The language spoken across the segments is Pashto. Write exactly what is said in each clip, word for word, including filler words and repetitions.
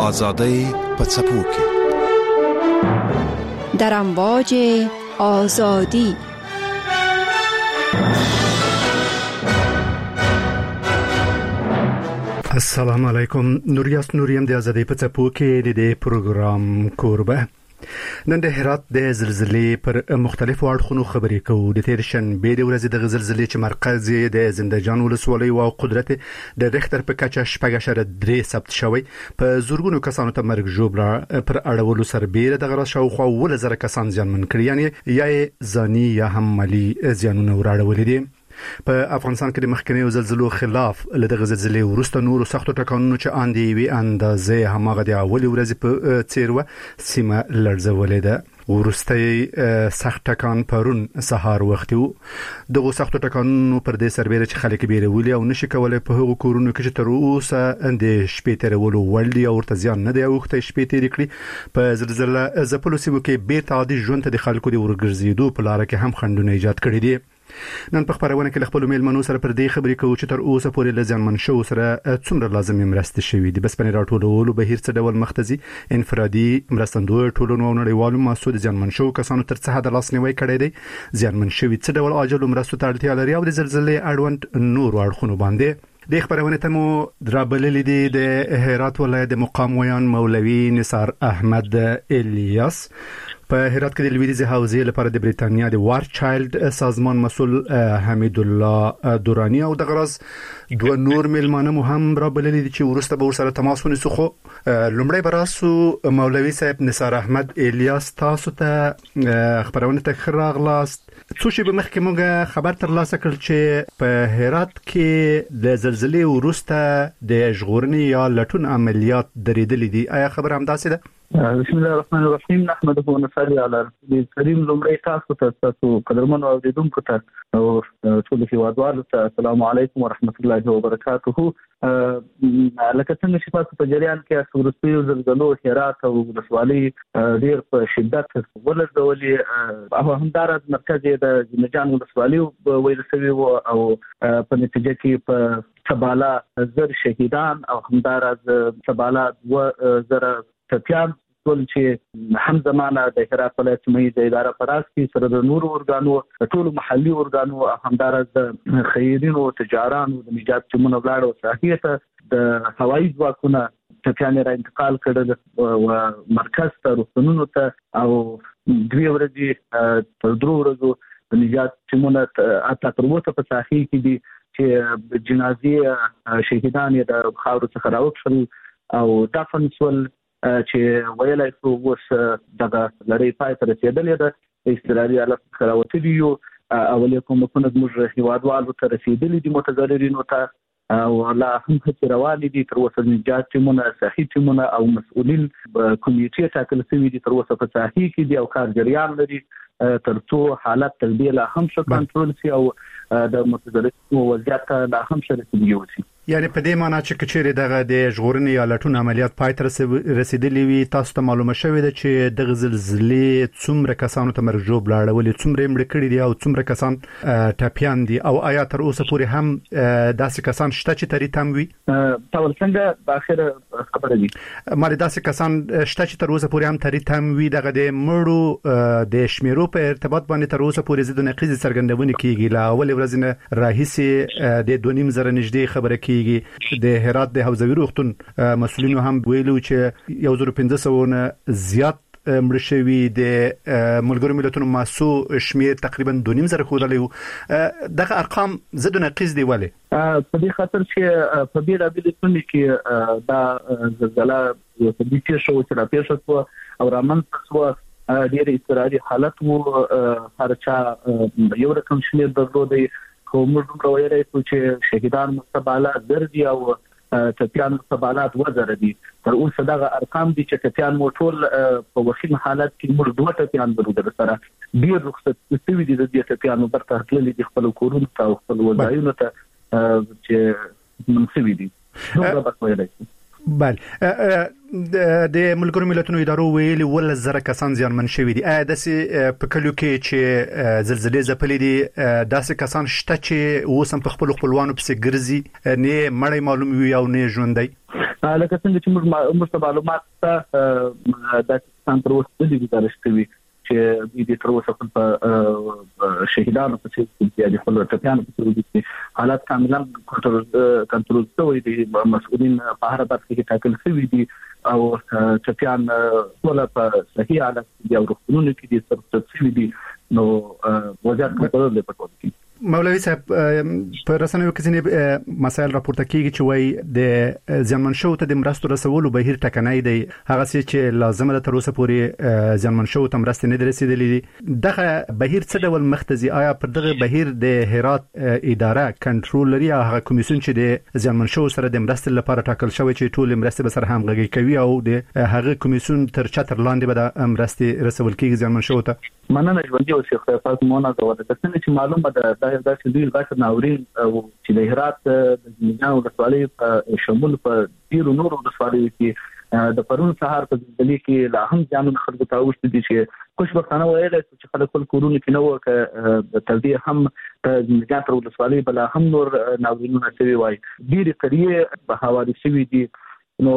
آزادی په څپو کې در امواج آزادی. السلام علیکم. نوریاس نوریم د آزادی په څپو کې د پروګرام کوربه. نن د هرات د زلزلې پر مختلفو اړخونو خبرې کوو. د تیر شنبه د ورځې د زلزلې چې مرکز یې د زنده‌جان ولسوالۍ او قدرت د ریختر په کچه شپږ اعشاریه درې ثبت شوی. په زورګونو کسانو ته مرګ ژوبله پر اړولو سربېره د غرض شاوخوا ولس زره کسان ځانمن کړي، یعنی یا ځاني یا هم مالي زیانونه وراړولي دي. په افغانستان کې د مخکنیو زلزلو خلاف له دغه زلزلې وروسته نورو سختو ټکانونو چې اندي وی اندازې هماغه د اولي ورځې په څیر و سیمه لړزولې ده. ورسته سخت ټکان پرون سهار وخت وو. دغه سختو ټکانونو پر دې سربېره چې خلک بیرولي او نشي کولای په هغو کورونو کې چې تر اوسه د شپې تیرولو وړ دي او ورته ځان نه دی اوخته شپې تیر کړي. په زلزلې زپلو سیمو کې بیرته عادي ژوند ته د خلکو د ورګرځېدو په لار کې هم خنډونه ایجاد کړي دي. نن په خبرونه کې خپل میلمنو سره پر دې خبرې کوو چې تر اوسه پورې لزان منشو سره څومره لازمي مرسته شوې دي. بس پنې راټولولو بهیر څه ډول مختزي انفرادي مرستندوی ټولنو او نړیوالو مسؤل ځان منشو کسانو تر څه حد لاسنیوي کړی دی. ځان منشوي څه ډول عاجل مرستو ته اړتیا لري او د زلزلې اړوند نور اړخونو باندې د خبرونه ته مو درابللې دي. د هرات ولایت د مقام ویان مولوي نثار احمد الیاس په هرات کې د لویدیځ حوزې لپاره د بریتانیا د وار چایلډ سازمان مسؤل حمید الله دورانی او د غرض دوه نور ملمانه مو هم رابللې دي چې ورسته به ورسره تماس ونیسو. خو لومړی براسو مولوي صاحب نثار احمد الیاس تاسو ته خبرونه ته خراغلاست. څو شی به مخکې موږ خبر تر لاسه کړ چې په هرات کې د زلزلې ورسته د ژغورنې یا لټون عملیات درېدلې دي. آیا خبر هم داسې ده؟ بسم الله الرحمن الرحیم. نحمده ونصلي على رسول الكريم. لومړی تاسو ته تاسو قدرمنو اوریدونکو ته او ټول هیوادوالو ته السلام علیکم ورحمت الله وبرکاته. لکه څنګه چې تاسو په جریان کې ورسته زلزلو هرات او ولسوالۍ ډیر په شدت ولړزولې او همدارد مرکز د زنده‌جان ولسوالۍ ویل شوی او په نتیجه کې په سبالا زر شهیدان او همدارد سبالا و زر تپیان ټول چې هم زمانه د هرات ولایت مې د اداره پراس کې سره د نور اورګانو ټول محلي اورګانو همدارد د خیرینو تجارانو د نجات ټیمونو ولاړ او صحیحه د هوایي ځواکونو تپیان را انتقال کړل او مرکز ته روغتونونو ته او دوی ورځې تر درو ورځو د نجات ټیمونو اته تر اوسه په ساحې کې دي چې جنازې شهیدان یې د خاورو څخه راوښل او دفن شول چې ویلای شو اوس دغه لړۍ پای ته رسېدلې ده. استرالیا له خراوتي یو اولي کومونه زموږ هیوادوالو ته رسېدلې دي متضررینو ته او لا هم هڅې روانې دي. تر اوسه نجات ټیمونه صحي ټیمونه او مسؤلین کمیټې ټاکل شوي دي تر اوسه په ساحې کې دي او کار جریان لري تر څو حالت تلبیه لا هم ښه کنټرول شي او د متضررینو وضعیت لا هم ښه رسیدلی وي. یعنی په دې معنی چې کچېره دغه د ژغورنې یا لټون عملیات پای ته رسیدلی وي تاسو ته معلومه شوې ده چې د زلزلې څومره کسانو ته مرګ ژوبله اړولې، څومره مړه کړي دي او څومره کسان ټپیان دي او آیا تر اوسه پورې هم داسې کسان شته چې ترې تم وي؟ ټول څنګه په اخر خبره دي مالي داسې کسان شته چې تر اوسه پورې هم ترې تم وي. دغه د مړو د شمیرو په ارتباط باندې تر اوسه پورې زیات نقیز څرګندونه کیږي. لا اول ورځ نه راهیسې د دوه نیم زره نږدې خبره کیږي. د هرات د حوزوي روغتون مسؤلینو هم ویلو چې یو زره پنځه سوه نه زیات مړه شوي د ملګرو ملتونو ماسو شمیر تقریبا دوه نیم زره ښودلی. دغه ارقام زیات نقیز دي. ولې؟ په دې خاطر چې په بیلابېلو سیمو کې دا زلزله یو څه دې شو چې راپېښه شوه او رامنځته شوه ډېر اضطراري حالت وو. هر چا یو رقم شمیر درلودی خو موږ نو ویلای شو چې شهیدان مستبالا دردي او ټپیان مستبالات وزر دي. تر اوسه دغه ارقام دي چې ټپیان مو ټول په وخیم حالت کې موږ دوه ټپیان درلودل سره ډیر رخصت شوي دي. د دې ټپیانو برته تللي دي خپل کورونو ته او خپل وځایونو ته چې منسوي دي. نو دا به ویلای شو. بله د ملګرو ملتونو ادارو ویلي ول زره کسان زیانمن شوي دي. آیا داسې په کلیو کې چې زلزلې ځپلې دي داسې کسان شته چې اوس هم په خپلو خپلوانو پسې ګرځي، نه مړی معلوم وي او نه ژوندی؟ لکه څنګه چې موږ موږ معلومات ته د څنګه وروسته د ګزارش کوي چې د تر اوسه په شهیدانو په څیر چې د خپل ټپيانو په څیر دي حالات کاملا کنټرول کنټرول شوی دي مسؤلین په هر برخه کې ټاکل شوی دي او ټپيان ټول په صحیح حالت کې او روغتونونو کې دي تر څو دي نو وزارت کنټرول له پټوي. مولوي صاحب په رسنیو کې ځینې مسایل راپورته کیږي چې وایي د ځانمن شو ته د مرستو رسولو بهیر ټکنای دی هغه چې لازم ده تر اوسه پورې ځانمن شو ته مرستې نه رسیدلې دغه بهیر څه ډول مختزي آیا پر دغه بهیر د هرات اداره کنټرول لري هغه کمیسیون چې د ځانمن شو سره د مرستې لپاره ټاکل شوی چې ټول مرستې به سره همغږي کوي او د هغه کمیسیون تر چتر لاندې به د مرستې رسول کیږي ځانمن شو ته مننه ژوندۍ او شیخ فاطمه مونږه غواړم چې معلومه ده دا چې دوی غاښ ناورین او چې د هرات د ځینو ولسوالۍ په شمول په ډیرو نورو ولسوالیو کې د پرون سهار په ځلې کې لا هم ځانونه خلکو ته اوښتي دي چې خوشبختانه وایي چې خلک خپل کورونه کې نو ک د تلدی هم د ځینو ولسوالۍ بل هم نور ناورینونه شوی وای ډیره کړي په حواله شوی دي نو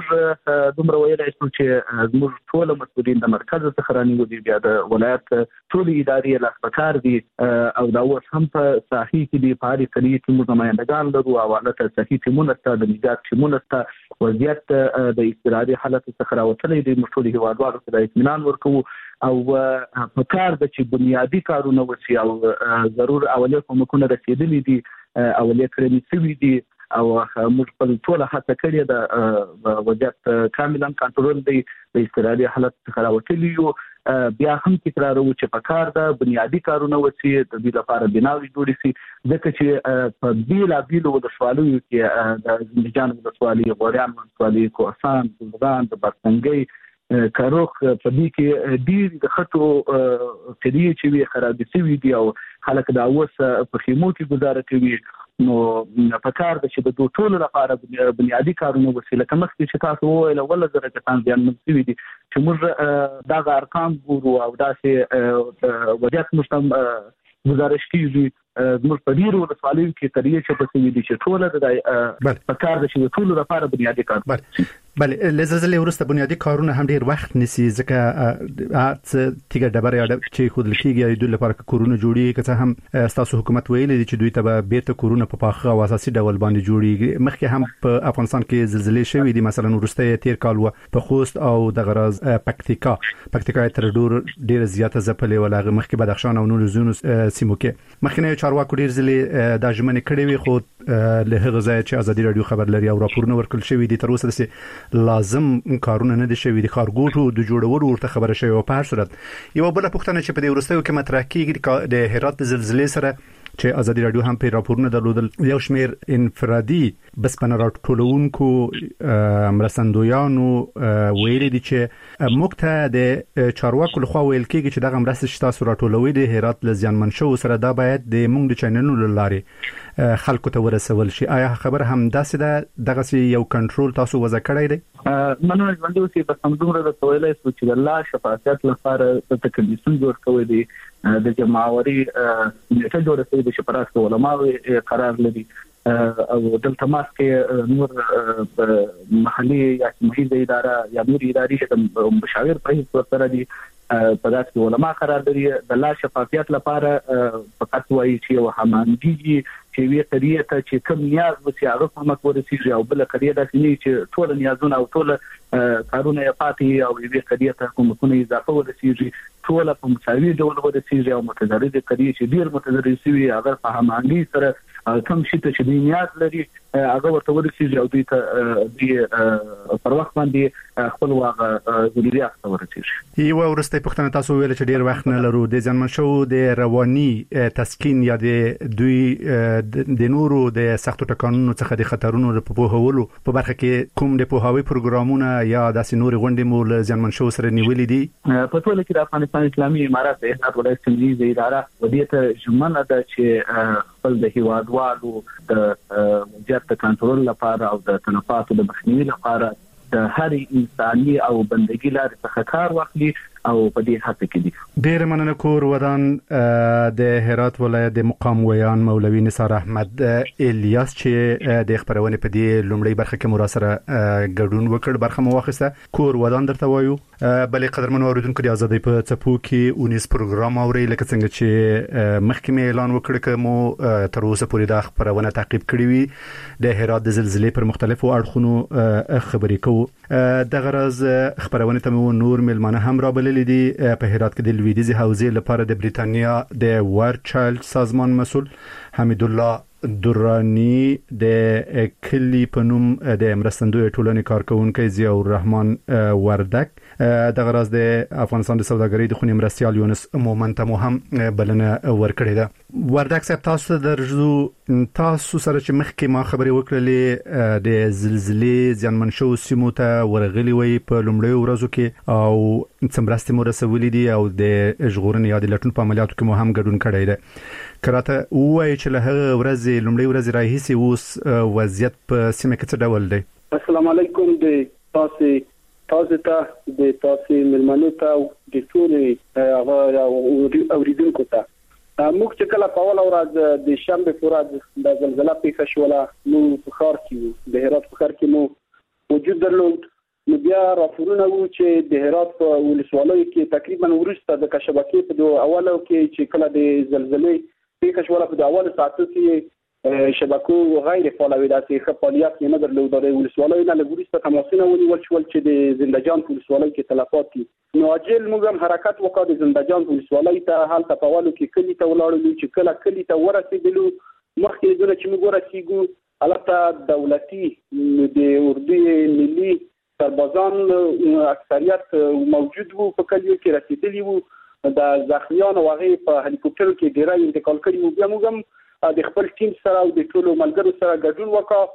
موږ دومره ویلای شو چې موږ ټول مسؤلین د مرکز څخه رانیو دي بیا د ولایت ټول ادارې له پکار دي او دا اوس هم په صحیح کې دي په اړ کې چې موږ نمائندگان لرو او حالت صحیح ټیمونه ته د نجات ټیمونه ته وضعیت د استراحتي حالت څخه راوتلې دي موږ ټول هیوادوالو ته اطمینان ورکوو او په کار د چې بنیادی کارونه وسی او ضرور اولیه کومکونه رسیدلې دي اولیه کړې شوې دي او موږ په ټول هڅه کړې ده وضعیت کاملا کنټرول دی د استراحتي حالت څخه راوتلی یو بیا هم تکرارو چې په کار ده بنیادی کارونه وسی د دې لپاره بناوي جوړې شي ځکه چې په بیلا بیلو د سوالونو کې د ځینجان د سوالي غوړیان د سوالي کوسان د ځان د برتنګي کاروخ په دې کې ډیر د خطو کړي چې وی خراب شي دي او خلک دا اوس په خیمو کې گزاره کوي نو په کار د چې د دوه ټولو لپاره بنیادی کارونه وسیله کوم چې تاسو ویل ول زره کسان ځان منځوي دي چې موږ دا ارقام ګورو او دا چې وضعیت مستم گزارش کیږي موږ په ډیرو ولسوالیو کې ترې چې په سوي دي چې ټول د په کار د چې ټولو لپاره بنیادی کار بله لزلزلې ورسته بنیادی کارونه هم ډیر وخت نسی ځکه څه تیګه ډبره یا چې خود لکیږي د لپاره کورونه جوړي که څه هم تاسو حکومت ویلي چې دوی ته به بیرته کورونه په پاخه او اساسي ډول باندې جوړي مخکې هم په افغانستان کې زلزلې شوې دي مثلا ورسته تیر کال و په خوست او د غراز پکتیکا پکتیکا تر ډور ډیر زیاته ځپلې ولغه مخکې بدخشان او نور زونو سیمو کې مخکنه چارواکو ډیر زلې د ژمنې کړې وي خو له هغه ځای چې ازادي رادیو خبر لري او راپورونه ورکړل شوی دي تر اوسه لازم کارونه نه دي شوی دي کارګوټو د جوړولو ورته خبره شوی او په هر صورت یو بل پوښتنه چې په دې ورستیو کې مطرح کیږي د هرات زلزلې سره چې ازادي رادیو هم په راپورونه درلودل یو شمیر انفرادي بس په راټولونکو مرستندویانو ویل دي چې مکته د چارواکو لخوا ویل کیږي چې دغه مرستې چې تاسو راټولوي د هرات لزیانمن شو سره دا باید د موږ د چینلونو لارې خلکو ته ورسول شي آیا خبر هم داسې ده دغه یو کنټرول تاسو وضع کړی دی مننه ژوندۍ اوسې په سمدومره د ویلای شو چې الله شفاعت لپاره د تکلیفون جوړ کوي دي د جماعوري نیټه جوړه شوې د شپراس علماء قرار لري او دلته ماسکه نور محلي یا محلي اداره یا نور ادارې د مشاور په هیڅ سره دي په داسې علماء قرار لري د الله شفاعت لپاره فقط وایي چې همانګي چې وی قضیه ته چې کوم نیاز وسی هغه کومه ورسیږي او بل قضیه د سینې چې ټول نیازونه او ټول کارونه یې پاتې او وی قضیه ته کومه اضافه ورسیږي ټول په مساوي ډول ورسیږي او متضرر قضیه چې ډیر متضرر شي هغه په همانګي سره کوم شي ته چې نیاز لري هغه ورته ورسیږي او دوی ته دی پر وخت باندې خپل واغ ضرورت ورسیږي یو ورسته پښتنه تاسو ویل چې ډیر وخت نه لرو د ځنمن شو د رواني تسکین یا د دوی د نورو د سختو ټکانونو څخه د خطرونو په پوهولو په برخه کې کوم د پوهاوی پروګرامونه یا د سينوري غونډې مول ځنمن شو سره نیولې دي په ټول کې د افغانستان اسلامي امارات د هرات ولایت سیمه اداره ودیته ژمنه ده چې خپل د هیوادوالو د وضعیت کنټرول لپاره او د تنفات د مخنیوي لپاره د هر انساني او بندګي لارې څخه کار واخلي او په دې هڅه کې دي. ډیر مننه. کور ودان د هرات ولایت د مقام ویان مولوي نثار احمد الیاس چې د خبرونه په دې لومړی برخه کې مراسره ګډون وکړ، برخه مو واخیسته. کور ودان درته وایو. بلې قدرمن اوریدونکو د ازادۍ په څپو کې اونیس پروګرام اوري، لکه څنګه چې مخکې اعلان وکړ چې مو تر اوسه پورې د خبرونه تعقیب کړی وي د هرات د زلزلې پر مختلفو اړخونو خبرې کوو. د غرض خبرونه ته مو نور ملمانه هم را بللي دي. په هرات کې د لویدیځ حوزې لپاره د بریتانیا د ورچایلډ سازمان مسؤل حمید الله درانی د کلی په نوم د مرستندوی ټولنې کارکونکو ضیاء الرحمن وردک د غرض د افغانستان د سوداګرۍ د خونې مرستيال یونس مومن ته هم بلنه ورکړې ده. وردک صاحب، تاسو درځو تاسو سره چې مخکې ما خبرې وکړلې د زلزلې زیانمن شو سیمو ته ورغلي وي په لومړیو ورځو کې او څمرستې مو رسولې دي او د ژغورنې یا د لټون په عملیاتو کې مو هم ګډون کړی دی. کراته وایي چې له هغه ورځې لومړی ورځې راهیسې اوس وضعیت په سیمه کې څه ډول دی؟ السلام علیکم. د تاسو تاسو ته د تاسو ملمنو ته د ټول هغه اوریدونکو ته موږ چې کله په اول ورځ د شنبه پر ورځ د زلزلې پیښه شوله نو په ښار کې د هرات په ښار کې مو وجود درلود. نو بیا راپورونه وو چې د هرات په ولسوالۍ کې تقریبا ورسته د شبکې په دوه اولو کې چې کله د زلزلې پیښه شوله په اول ساعتو کې شبکو غیر فعال وي، داسې فعالیت نه درلود. د ولسوالۍ نه لګورسته تماسونه ونیول شول چې د زندجان په ولسوالۍ کې تلفات دي. نو اجل موږ هم حرکت وکړ د زندجان په ولسوالۍ ته، هلته په اولو کې کلی ته ولاړو چې کله کلی ته ورسېدلو مخکې دونه چې موږ ورسېږو البته دولتي د اردو ملي سربازان اکثریت موجود وو په کلیو کې رسیدلی وو. د زخمیان او هغه په هلیکوپټر کې ډیری انتقال کړي وو. بیا موږ هم د خپل ټیم سره او د ټولو ملګرو سره ګډون وکړ.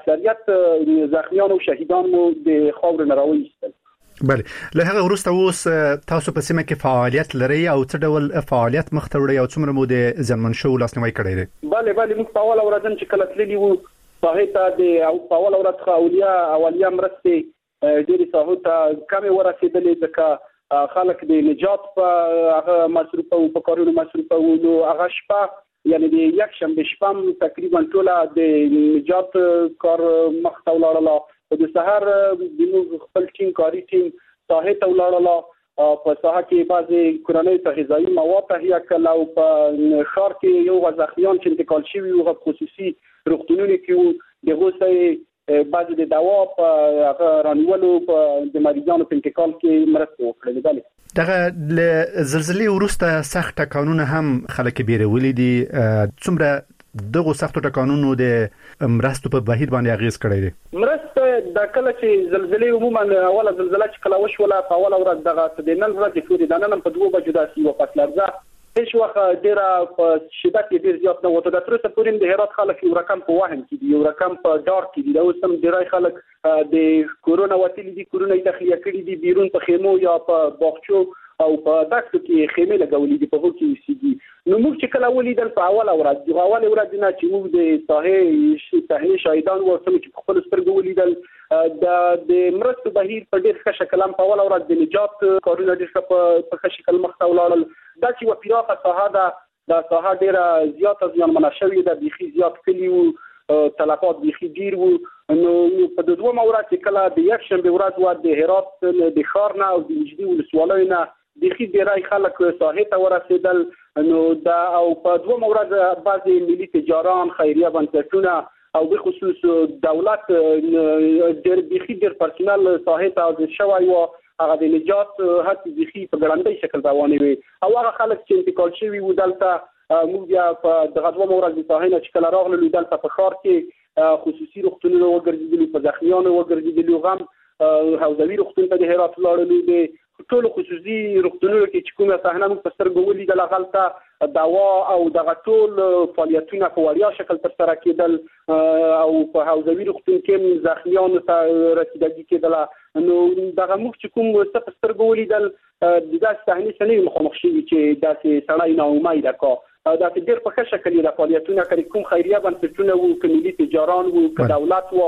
اکثریت زخمیان او شهیدان مو د خاور نه راوېستل. بله، له هغه وروسته اوس تاسو په سیمه کې فعالیت لرئ او څه ډول فعالیت مخ ته وړئ او څومره مو د زیانمن شوو لاسنیوی کړی دی؟ بله بله، موږ په اوله ورځ چې کله تللي وو هغې ته د په اوله ورځ څخه اولیا اولیا مرستې ډېرې ساحو ته کمې ورسېدلې، ځکه خلک د نجات په هغه مصروفه وو، په کارونو مصروفه وو. نو هغه شپه یعنی د یک شنبه شپه تقریبا ټوله د نجات کار مخ ته ولاړله. د سحر د خپل ټیم کاري ټیم ساحې ته ولاړله. په ساحه کې بعضې کورنۍ ته غذایي مواد تهیه کړل او په ښار کې یو غزخمیان چې انتقال شوي وو خصوصي روغتونونو کې وو، د هغو څخه بعضې د دوا په هغه رانیولو په د مریضانو په انتقال کې مرسته وکړلې. بله، دغه له زلزلې وروسته سخت ټکانونه هم خلک بیرولي دي. څومره دغه سختو ټکانونو د مرستو په بهیر باندې اغیز کړی دی؟ مرسته د کله چې زلزلې عموما اوله زلزله چې کله وشوله په اوله ورځ دغه د نن ورځې پورې د نن په دوه بجو داسې یوه پس لرزه هیڅ وخت ډېره په شدت یې ډېر زیات نه وته. د تر اوسه پورې د هرات خلک یو رقم په وهم کې دي، یو رقم په ډار کې دي. دا اوس هم ډېری خلک د کورونا وتلي دي، کورونا یې تخلیه کړي دي، بیرون په خیمو یا په باغچو او په دښتو کې خیمې لګولې دي، په هغو کې اوسېږي. نو موږ چې کله ولیدل په اوله ورځ د اولې ورځې نه چې موږ د ساحې ساحې شاهدان وو چې په خپلو سترګو ولیدل د مرستو بهیر په ډېر ښه شکل هم په اوله ورځ د نجات کارونه ډېر ښه په ښه شکل مخ ته ولاړل. دا چې یوه پراخه ساحه ده، دا ساحه ډېره زیاته زیانمنه شوې ده، بیخي زیات کلي وو، تلفات بیخي ډېر وو. نو په دویمه ورځ چې کله د یک شنبې ورځ وه د هرات د ښار نه او د نږدې ولسوالیو نه بیخي ډېری خلک ساحې ته ورسېدل. نو دا او په دویمه ورځ بعضې ملي تجاران، خیریه بنسټونه او بخصوص دولت ډېر بیخي ډېر پرسونل ساحې ته حاضر شوی وو. هغه د نجات هڅې بیخي په ګړندۍ شکل روانې وي او هغه خلک چې انتقال شوي وو دلته موږ بیا په دغه دویمه ورځ د ساحې نه چې کله راغللو دلته په ښار کې خصوصي روغتونونه وګرځېدلو، په زخمیانو وګرځېدلو، غم حوزوي روغتون ته د هرات ولاړلو. د ټولو خصوصي روغتونونو کې چې کومه صحنه موږ په سترګو ولیدل هلته دوا او دغه ټول فعالیتونه په وړیا شکل ترسره کېدل او په حوزوي روغتون کې زخمیانو ته رسیدګي کېدله. نو دغه موږ چې کوم څه په سترګو ولیدل د داسې صحنې سره نه یو مخامخ شوي چې داسې سړی ناامیده کا. داسې ډېر په ښه شکل یې د فعالیتونه کړي، کوم خیریه بنسټونه وو، که ملي تجاران وو، که دولت وو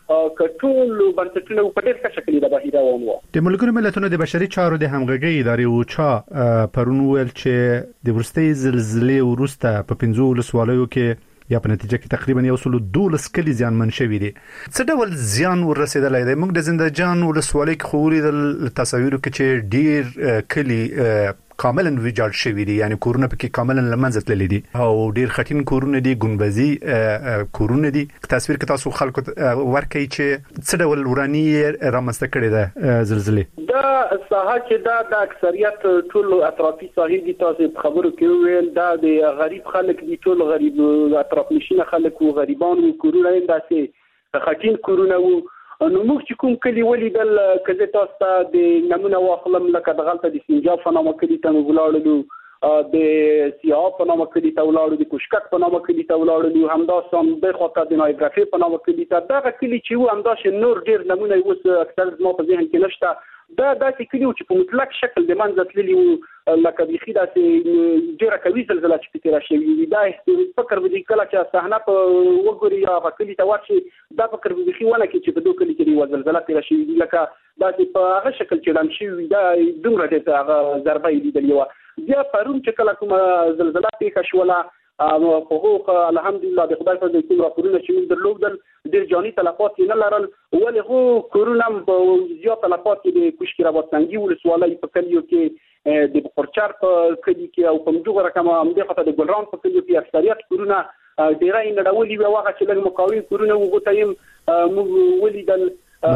کټول بنسټونه په ډېر ښه شکل د بهیر روان و. د ملګرو ملتونو د بشري چارو د همغږي ادارې او چا پرون ویل چې د ورستۍ زلزلې وروسته په پنځو ولسوالیو کې یا په نتیجه کې تقریبا یو سل دولس کلی زیانمن شوي دي. څه ډول زیان ورسېدلی دی؟ موږ د زندهجان ولسوالۍ کې خو ولیدل تصاویرو کې چې ډېر کلی کاملا ویجاړ شوي دي، یعنی کورونه پکې کاملا له منځه تللي دي او ډېر خټین کورونه دي، ګنبدي کورونه دي. تصویر کې تاسو خلکو ورکوي چې څه ډول ورانی رامنځته کړې ده زلزلې. دا ساحه چې دا د اکثریت ټول اطرافي ساحې دي، تاسو خبرو کې ویل دا د غریب خلک دي، ټول غریب اطراف نشینه خلک او غریبان او کورونه انداسې خټین کورونه وو. نو موږ چې کوم کلی ولیدل کله تاسو ته د نمونه واخلم لکه د غلطه د سنجاب په نامه کلی ته ولاړو، د سیاه په نامه کلی ته ولاړو، د کوشکک په نامه کلی ته ولاړو، همداسې هم د خاطر د نایګرافي په نامه کلی ته. دا کلی چې و همداسې نور ډیر نمونه اوس اکثر زما په ذهن کې نشته. دا داسې کلی چې په مطلق شکل د منځ تللی و لکه بيخي داسې ډیره قوي زلزلہ چې پکې راشي. دا فکر به کله چې صحنه په وګوري یا کلی ته ورشي دا فکر به بيخي ونه کې چې په دوه کلی کې د زلزلہ تیر شي لکه داسې په هغه شکل چې لم شي دا دومره د هغه ضربه لیدلې و. بیا پرون چې کله کوم زلزلہ پیښه شوله په هغه الحمدلله د خدای په دې راپورونه چې موږ درلودل ډېر جاني تلفات نه لرل، ولې هو کورونه په زیات تلفات د کوشکی رابطنګي ولسوالۍ په کلیو کې د بخورچار په کلی کې او په موږ رقم هم د خاطر د ګلران په کلیو کې اکثریت کورونه ډیرای نړولي و هغه چې لږ مقاوم کورونه وغوتایم موږ ولیدل.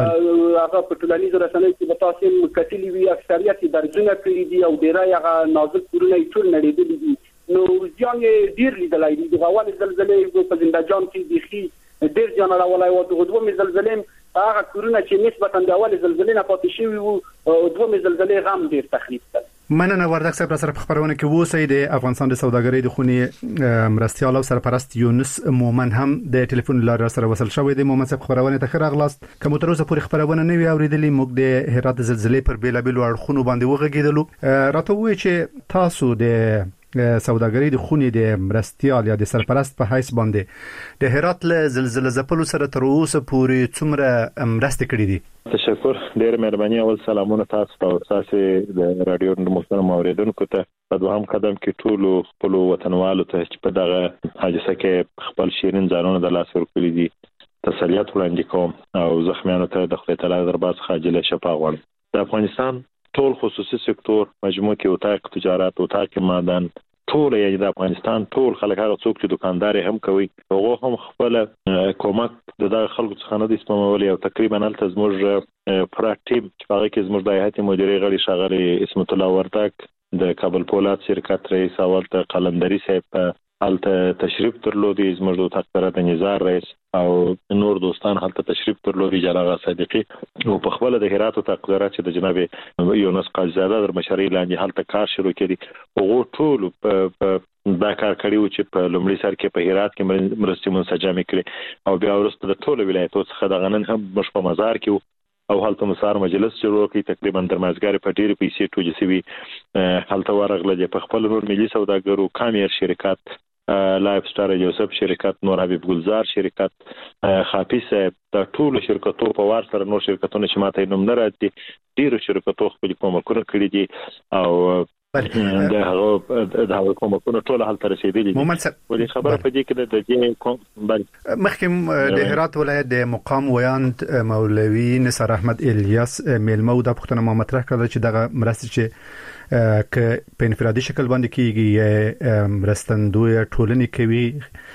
هغه په ټولنیزو رسنیو کې به تاسو کتلی وی اکثریت درجونه کړي دي او ډیرای هغه نازک کورونه ټول نړیدلي دي. نو ځان یې ډیر لیدلای دي. د اول زلزلې په زندهجان کې بيخي ډیر ځان راولای او د دوه زلزلې هغه کورونه چې نسبتا د اول زلزلې نه پاتې شوی وو دوه زلزلې غم ډیر تخریب کړ. مننه وردک صاحب سره په خبرونه کې ووسی. د افغانستان د سوداګرۍ د خونې مرستيال او سرپرست یونس مومن هم د ټلیفون لاره سره وصل شوی دی. مومن صاحب خبرونه ته راغلاست. کوم تر اوسه پورې خبرونه نه وی اوریدلې. موږ د هرات زلزلې پر بیلابل اړخونو باندې وغږیدلو. راته وایي چې تاسو د سوداګرۍ د خونې د مرستيال یا د سرپرست په حیث باندې د هرات له زلزلې ځپلو سره تر اوسه پورې څومره مرسته کړې دي؟ تشکر، ډېر مهرباني. اول سلامونه تاسو ته او تاسو د رادیو د محترم اوریدونکو ته. په دوهم قدم کې ټول خپل وطنوالو ته چې په دغه حادثه کې خپل شیرین ځانونه د لاس ورکړي دي تسلیت وړاندې کوم او زخمیانو ته د خدای تعالی دربار څخه عاجله شفا غواړم. د افغانستان ټول خصوصي سکتور مجموع کې وتاق تجارت وتاق معدن ټول یې د افغانستان ټول خلک هغه څوک چې دکاندار هم کوي هغه هم خپل کومک د دغه خلکو څخه نه د سپمولي او تقریبا الته زموږ پراټ ټیم چې هغه کې زموږ د هیئت مدیره غړي شاغلي اسمت الله وردک د کابل پولاد شرکت رئیس اول ته قلندري صاحب الته تشریف درلودي، زموږ د تقدر د نظار رئیس او نور دوستان هلته تشریف درلودي، جلاغه صدیقي او په خپل د هرات او تقدرات چې د جناب یونس قاضزاده در مشري لاندې هلته کار شروع کړي او ټول په دا کار کړیو چې په لومړي سر کې په هرات کې مرستې منسجم کړي او بیا ورسته د ټول ولایتونو څخه د غنن هم مش په مزار کې او هلته مسار مجلس جوړ کړي. تقریبا تر مازګار په ډېر پیسې ټوجې سوي هلته ورغله په خپل نور ملي سوداګرو کامیر شرکت لایف سٹار یوسف شرکت، نور حبیب گلزار شرکت، خافي صاحب، د ټولو شرکتو په وار سره نور شرکتونه چې ماته نوم نه راځي ډیرو شرکتو خپل کومکونه کړی دي او د هغه د هغه کومکونه ټول حل تر رسیدلي دي. ولې خبره په دې کې د دې کوم مخکم د هرات ولایت د مقام ویاند مولوی نصر احمد الیاس میلمو د پښتون ما مطرح کړل چې دغه مرستې چې ک په انفرادي شکل باندې کیږي مرستندوی ټولنې کوي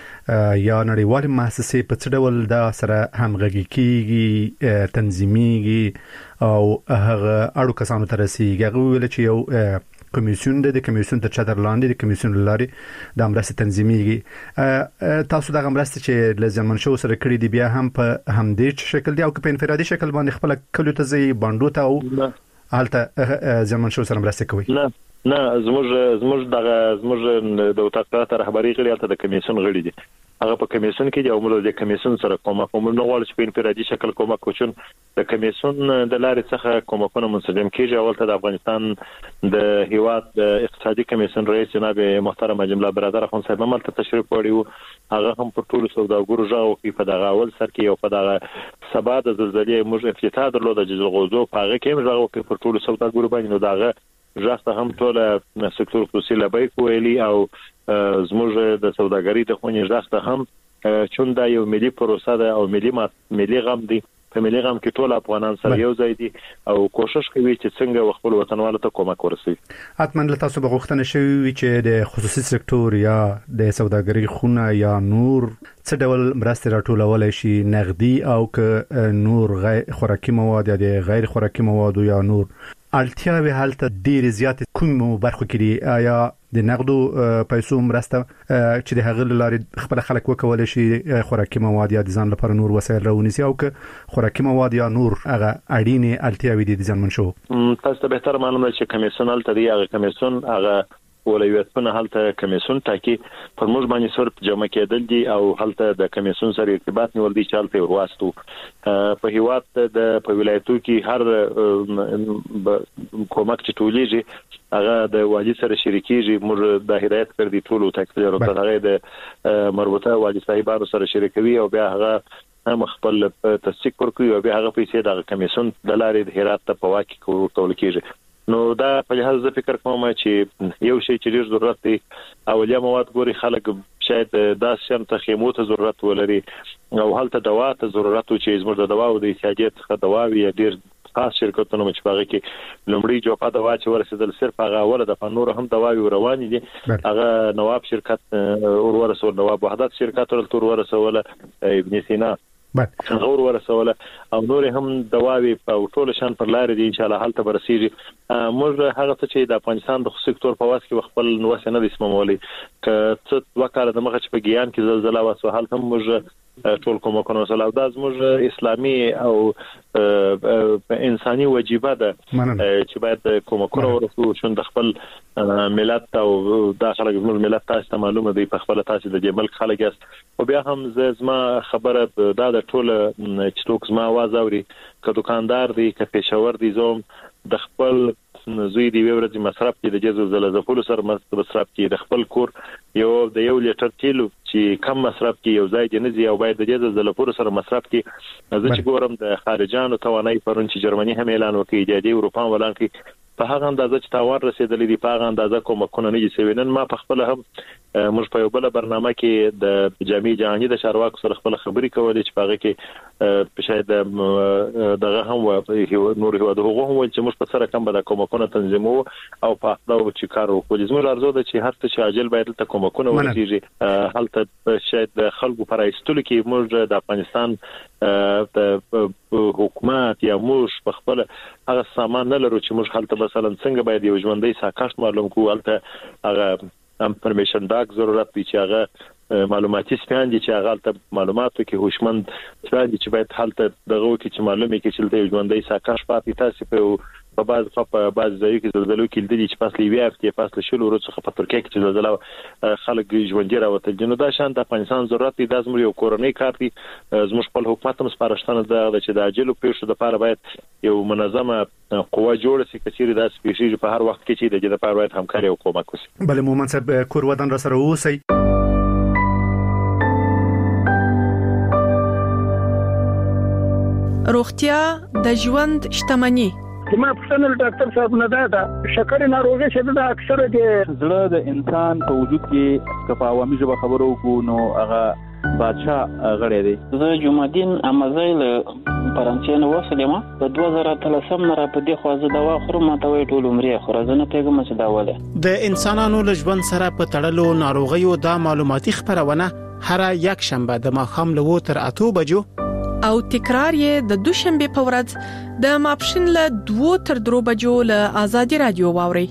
یا نړیوال مؤسسې په څه ډول دا سره همغږي کیږي تنظیميږي او هغه اړو کسانو ته رسیږي. هغه ویل چې یو کمیسیون د کمیسیون تر چتر لاندې د کمیسیون لاري د مرستې تنظیميږي. تاسو دغه مرستې چې لزمن شو سره کړی دی بیا هم په همدې شکل دی او په انفرادي شکل باندې خپل کلو ته زی باندو ته او حالته زمون شو سره مرسته کوي؟ نه نه زموږ زموږ دغه زموږ د وتاقات رهبری غړي الته د کمیسیون غړي دي هغه په کمیسیون کې دی او موږ د کمیسیون سره کومه کوم نه غواړو چې په انفرادي شکل کومه کوچن د کمیسیون د لارې څخه کومه منسجم کیږي. اول ته د افغانستان د هیواد د اقتصادي کمیسیون رئیس جناب محترم جمله برادر اخوند صاحب ملت تشریف وړي، هغه هم په ټولو سوداګرو ژغو کې په دغه اول سر کې او په دغه سبا د زلزلې موږ افتتاح درلوده د جلغوزو په هغه کې ژغو کې په ټولو سوداګرو باندې نو دغه ژغ هم ټول سکتور خصوصي لبای کولی او زموږ د سوداګرۍ د خونې ژغ هم چون دا یو ملي پروسه ده او ملي ملي غم دی، په ملي غم کې ټول افغانان سره یو ځای دي او کوشش کوي چې څنګه خپل وطنوالو ته کومک ورسوي. حتماً له تاسو به غوښتنه شوی چې د خصوصي سکتور یا د سوداګرۍ خونه یا نور څه ډول مرستې راټولول شي، نقدي او که نور غیر خوراکي مواد یا د غیر خوراکي مواد یا نور اړتیاوې هلته ډېر زیات کومو برخو کې دي؟ آیا د نقدو پیسو مرسته چې د هغه لارې خپل خلک وکول شي خوراکي مواد یا د ځان لپاره نور وسایل راونیسي او که خوراکي مواد یا نور هغه اړینې اړتیاوې دي د ځان منشو؟ تاسو ته به تر معلومه چې کمیسیون هلته دی، هغه کمیسیون هغه ولایتونه هلته کمیسیون ټاکي پر موږ باندې صرف جمع کېدل دي او هلته د کمیسیون سره ارتباط نیول دي چې هلته ورواستو په هیواد د په ولایتو کې هر کومک چې ټولېږي هغه د واجب سره شریکيږي. موږ د هدایت کړ دي ټولو تکلیف او هغه د مربوطه واجب صاحبانو سره شریکوي او بیا هغه هم خپل تصدیق ورکوي او بیا هغه پیسې د کمیسیون د لارې د هرات ته په واکي کول کېږي. نو دا په لحاظ زه فکر کوم چې یو شی چې ډیر ضرورت دی اولیا مواد ګوري خلک شاید داس شم ته خیمو ته ضرورت ولري او هلته دوا ته ضرورت و چې زموږ د دوا او د احتیاجات څخه دوا وي ډیر خاص شرکتونو چې باغ کې لومړی جوپا دوا چې ورسېدل صرف هغه اوله د فنور هم دوا وی روان دي. هغه نواب شرکت اور ورسول نواب وحدت شرکت ور ورسول ابن سینا غور ورسوله او نور هم دواوی په ټول شان پر لار دي ان شاء الله حالت برسیږي. موږ هغه څه چې د افغانستان د سکتور په واسطه خپل نوښت نه اسممولي ک څه وکاله د مخه چې په ګیان کې زلزلہ وسو حالت هم موږ ټول کوم کوم سره د زموږ اسلامي او انساني واجبہ ده چې باید کوم کوم ورسو شون د خپل ملت او داخله موږ ملت تاسو معلومه دی په خپل تاسو د جبل خلک است او بیا هم زما خبره د ټول چې څوک زما आवाज اوري ک دکاندار دی ک پېښور دی زوم د خپل زوی دی ورځ مصرف کې د جزو زلزلې سره مصرف کې د خپل کور یو د یو لیټر تیلو چې کم مصرف کې یو ځای دی نه دی او باید د جزو زلزلې سره مصرف کې زه چې ګورم د خارجانو توانای پرون چې جرمني هم اعلان وکړي د دې اروپا ولان کې په هغه اندازه چې تاوان رسیدلې دی په هغه اندازه کومکونه نه دي سوینن. ما په خپل هم موږ په یو بل برنامه کې د جامع جهاني د چارواکو سره خپل خبرې کولې چې هغه کې په شاید دغه هم نور هیواد هغه هم چې موږ په سره کم به د کومکونه تنظیمو او په دا چې کار وکړو. زموږ ارزو ده چې هر څه چې عاجل باید ته کومکونه ورسیږي. هلته شاید خلکو پر ایستلو کې موږ د افغانستان د حکومت یا موږ په خپل هغه سامان نه لرو چې موږ هلته مثلا څنګه باید یو ژوندۍ ساکاشت معلوم کوو. هلته هغه انفارمیشن ډاک ضرورت دی چې هغه معلوماتي سپیان دي چې هغه ته معلوماتو کې هوشمند سپیان دي چې باید هلته دغه کې چې معلومه کې چې د ژوندۍ ساکاشت پاتې تاسو په په بعض په بعض ځایو کې زلزلې کې د دې چې پاس لیبیا کې پاس له شلو ورځې په ترکیه کې زلزلہ خلک ژوندۍ راوته دي. نو دا شان د افغانستان ضرورت دی د زموږ یو کورنۍ کار دی. زموږ خپل حکومت هم سپارښتنه ده چې د عاجلو پیښو لپاره باید یو منظمه قوه جوړه شي کچېری د سپیشي په هر وخت کې چې د دې لپاره باید همکاري او کومک وشي. بل مومن صاحب کور ودان را سره اوسئ. روغتیا د ژوند شتمني. ما پښتنل ډاکټر صاحب نه دا شکر ناروغي شه د اکثره د زړه د انسان په وجود کې کپا عوامي ژبه خبرو کو نو هغه بادشاہ غړې دی. زه جمعدین امازیل فرانسې نو وسلم په دوه زره اتلسم نه را په دې خوازه دوا خورم ته وې ټول عمرې خورزنه پیغام څه داوله. د انسانانو له ژوند سره په تړلو ناروغیو د معلوماتي خبرونه هر یک شنبه د ماخام له تر اتو بجو او تکرار یې د دوشنبه په ورځ د ماپښین له دوه تر درو بجو له آزادي رادیو واوري.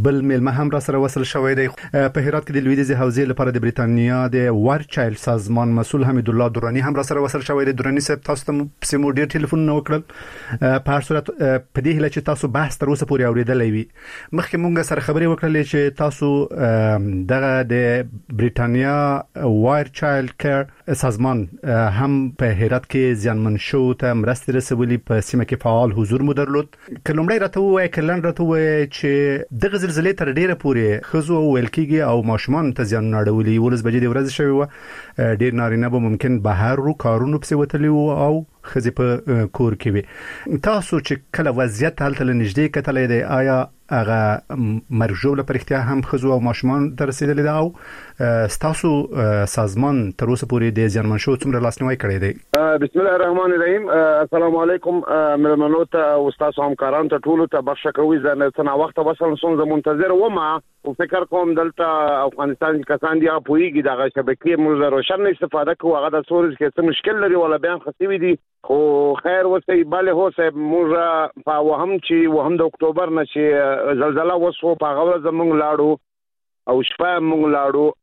بل ملمه هم را سره وصل شوی دی. په هرات کې د لویدیځ حوزې لپاره د بریتانیا د وایرچایلډ سازمان مسول حمید الله درانی هم را سره وصل شوی دی. درانی صاحب تاسو ته سیمو ډیر ټلیفون نو کړل په هر صورت په دې هله چې تاسو بحث تر اوسه پورې اوریدلې وي. مخکې مونږ سره خبرې وکړلې چې تاسو دغه د بریتانیا وایرچایلډ کیر سازمان هم په هرات کې ځانمن شو ته مرستې رسولي په سیمه کې فعال حضور مو درلود. کلمړی راته وای کلن راته وای چې دغه زلزلې تر ډیره پورې خزو ویل کېږي او ماشومان ته ځان نړولي. ولس بجې د ورځ شوی و ډیر نارینه به ممکن بهر رو کارونو په وتلی او خزي په کور کې وي. تاسو چې کله وضعیت حالت لنږدې کتلې دی آیا هغه مرجو له پرختیا هم خزو او ماشومان تر رسیدلې ده او تاسو سازمان تر اوسه پورې د ځانمن شو څومره لاسنیوي کړی دی؟ بسم الله الرحمن الرحیم. السلام علیکم ملمنو ته او تاسو همکاران ته ټول ته بخښه کوي زنه څنا وخت وصل سون زه منتظر وم او فکر کوم دلته افغانستان کې کسان دی اپویږي دغه شبکې موږ روشن استفاده کوو هغه د سورج کې څه مشکل لري ولا بیان خصوي دي خو خیر وسی bale هو صاحب موږ په وهم چې وهم د اکتوبر نه چې زلزلہ وسو په غوړه زمونږ لاړو او شپه مونږ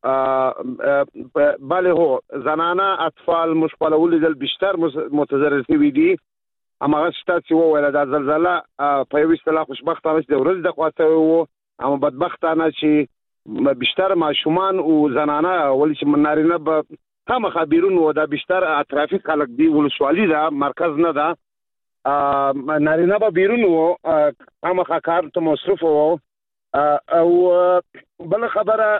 لاړو bale هو زنانه اطفال مشغولول دل بیشتر متضرر شوي دي. امغه شته چې وویل دا زلزلہ په یو اصطلاح خوشبختانه د ورځ د خواته وو اما بدبختانه چې بیشتر ماشومان او زنانه ولې چې منارینه به هم خبرون و دا بیشتر اطرافي خلک دی ولسوالي دا مرکز نه دا نارینه به بیرون و هم کار ته مصرف و او بل خبره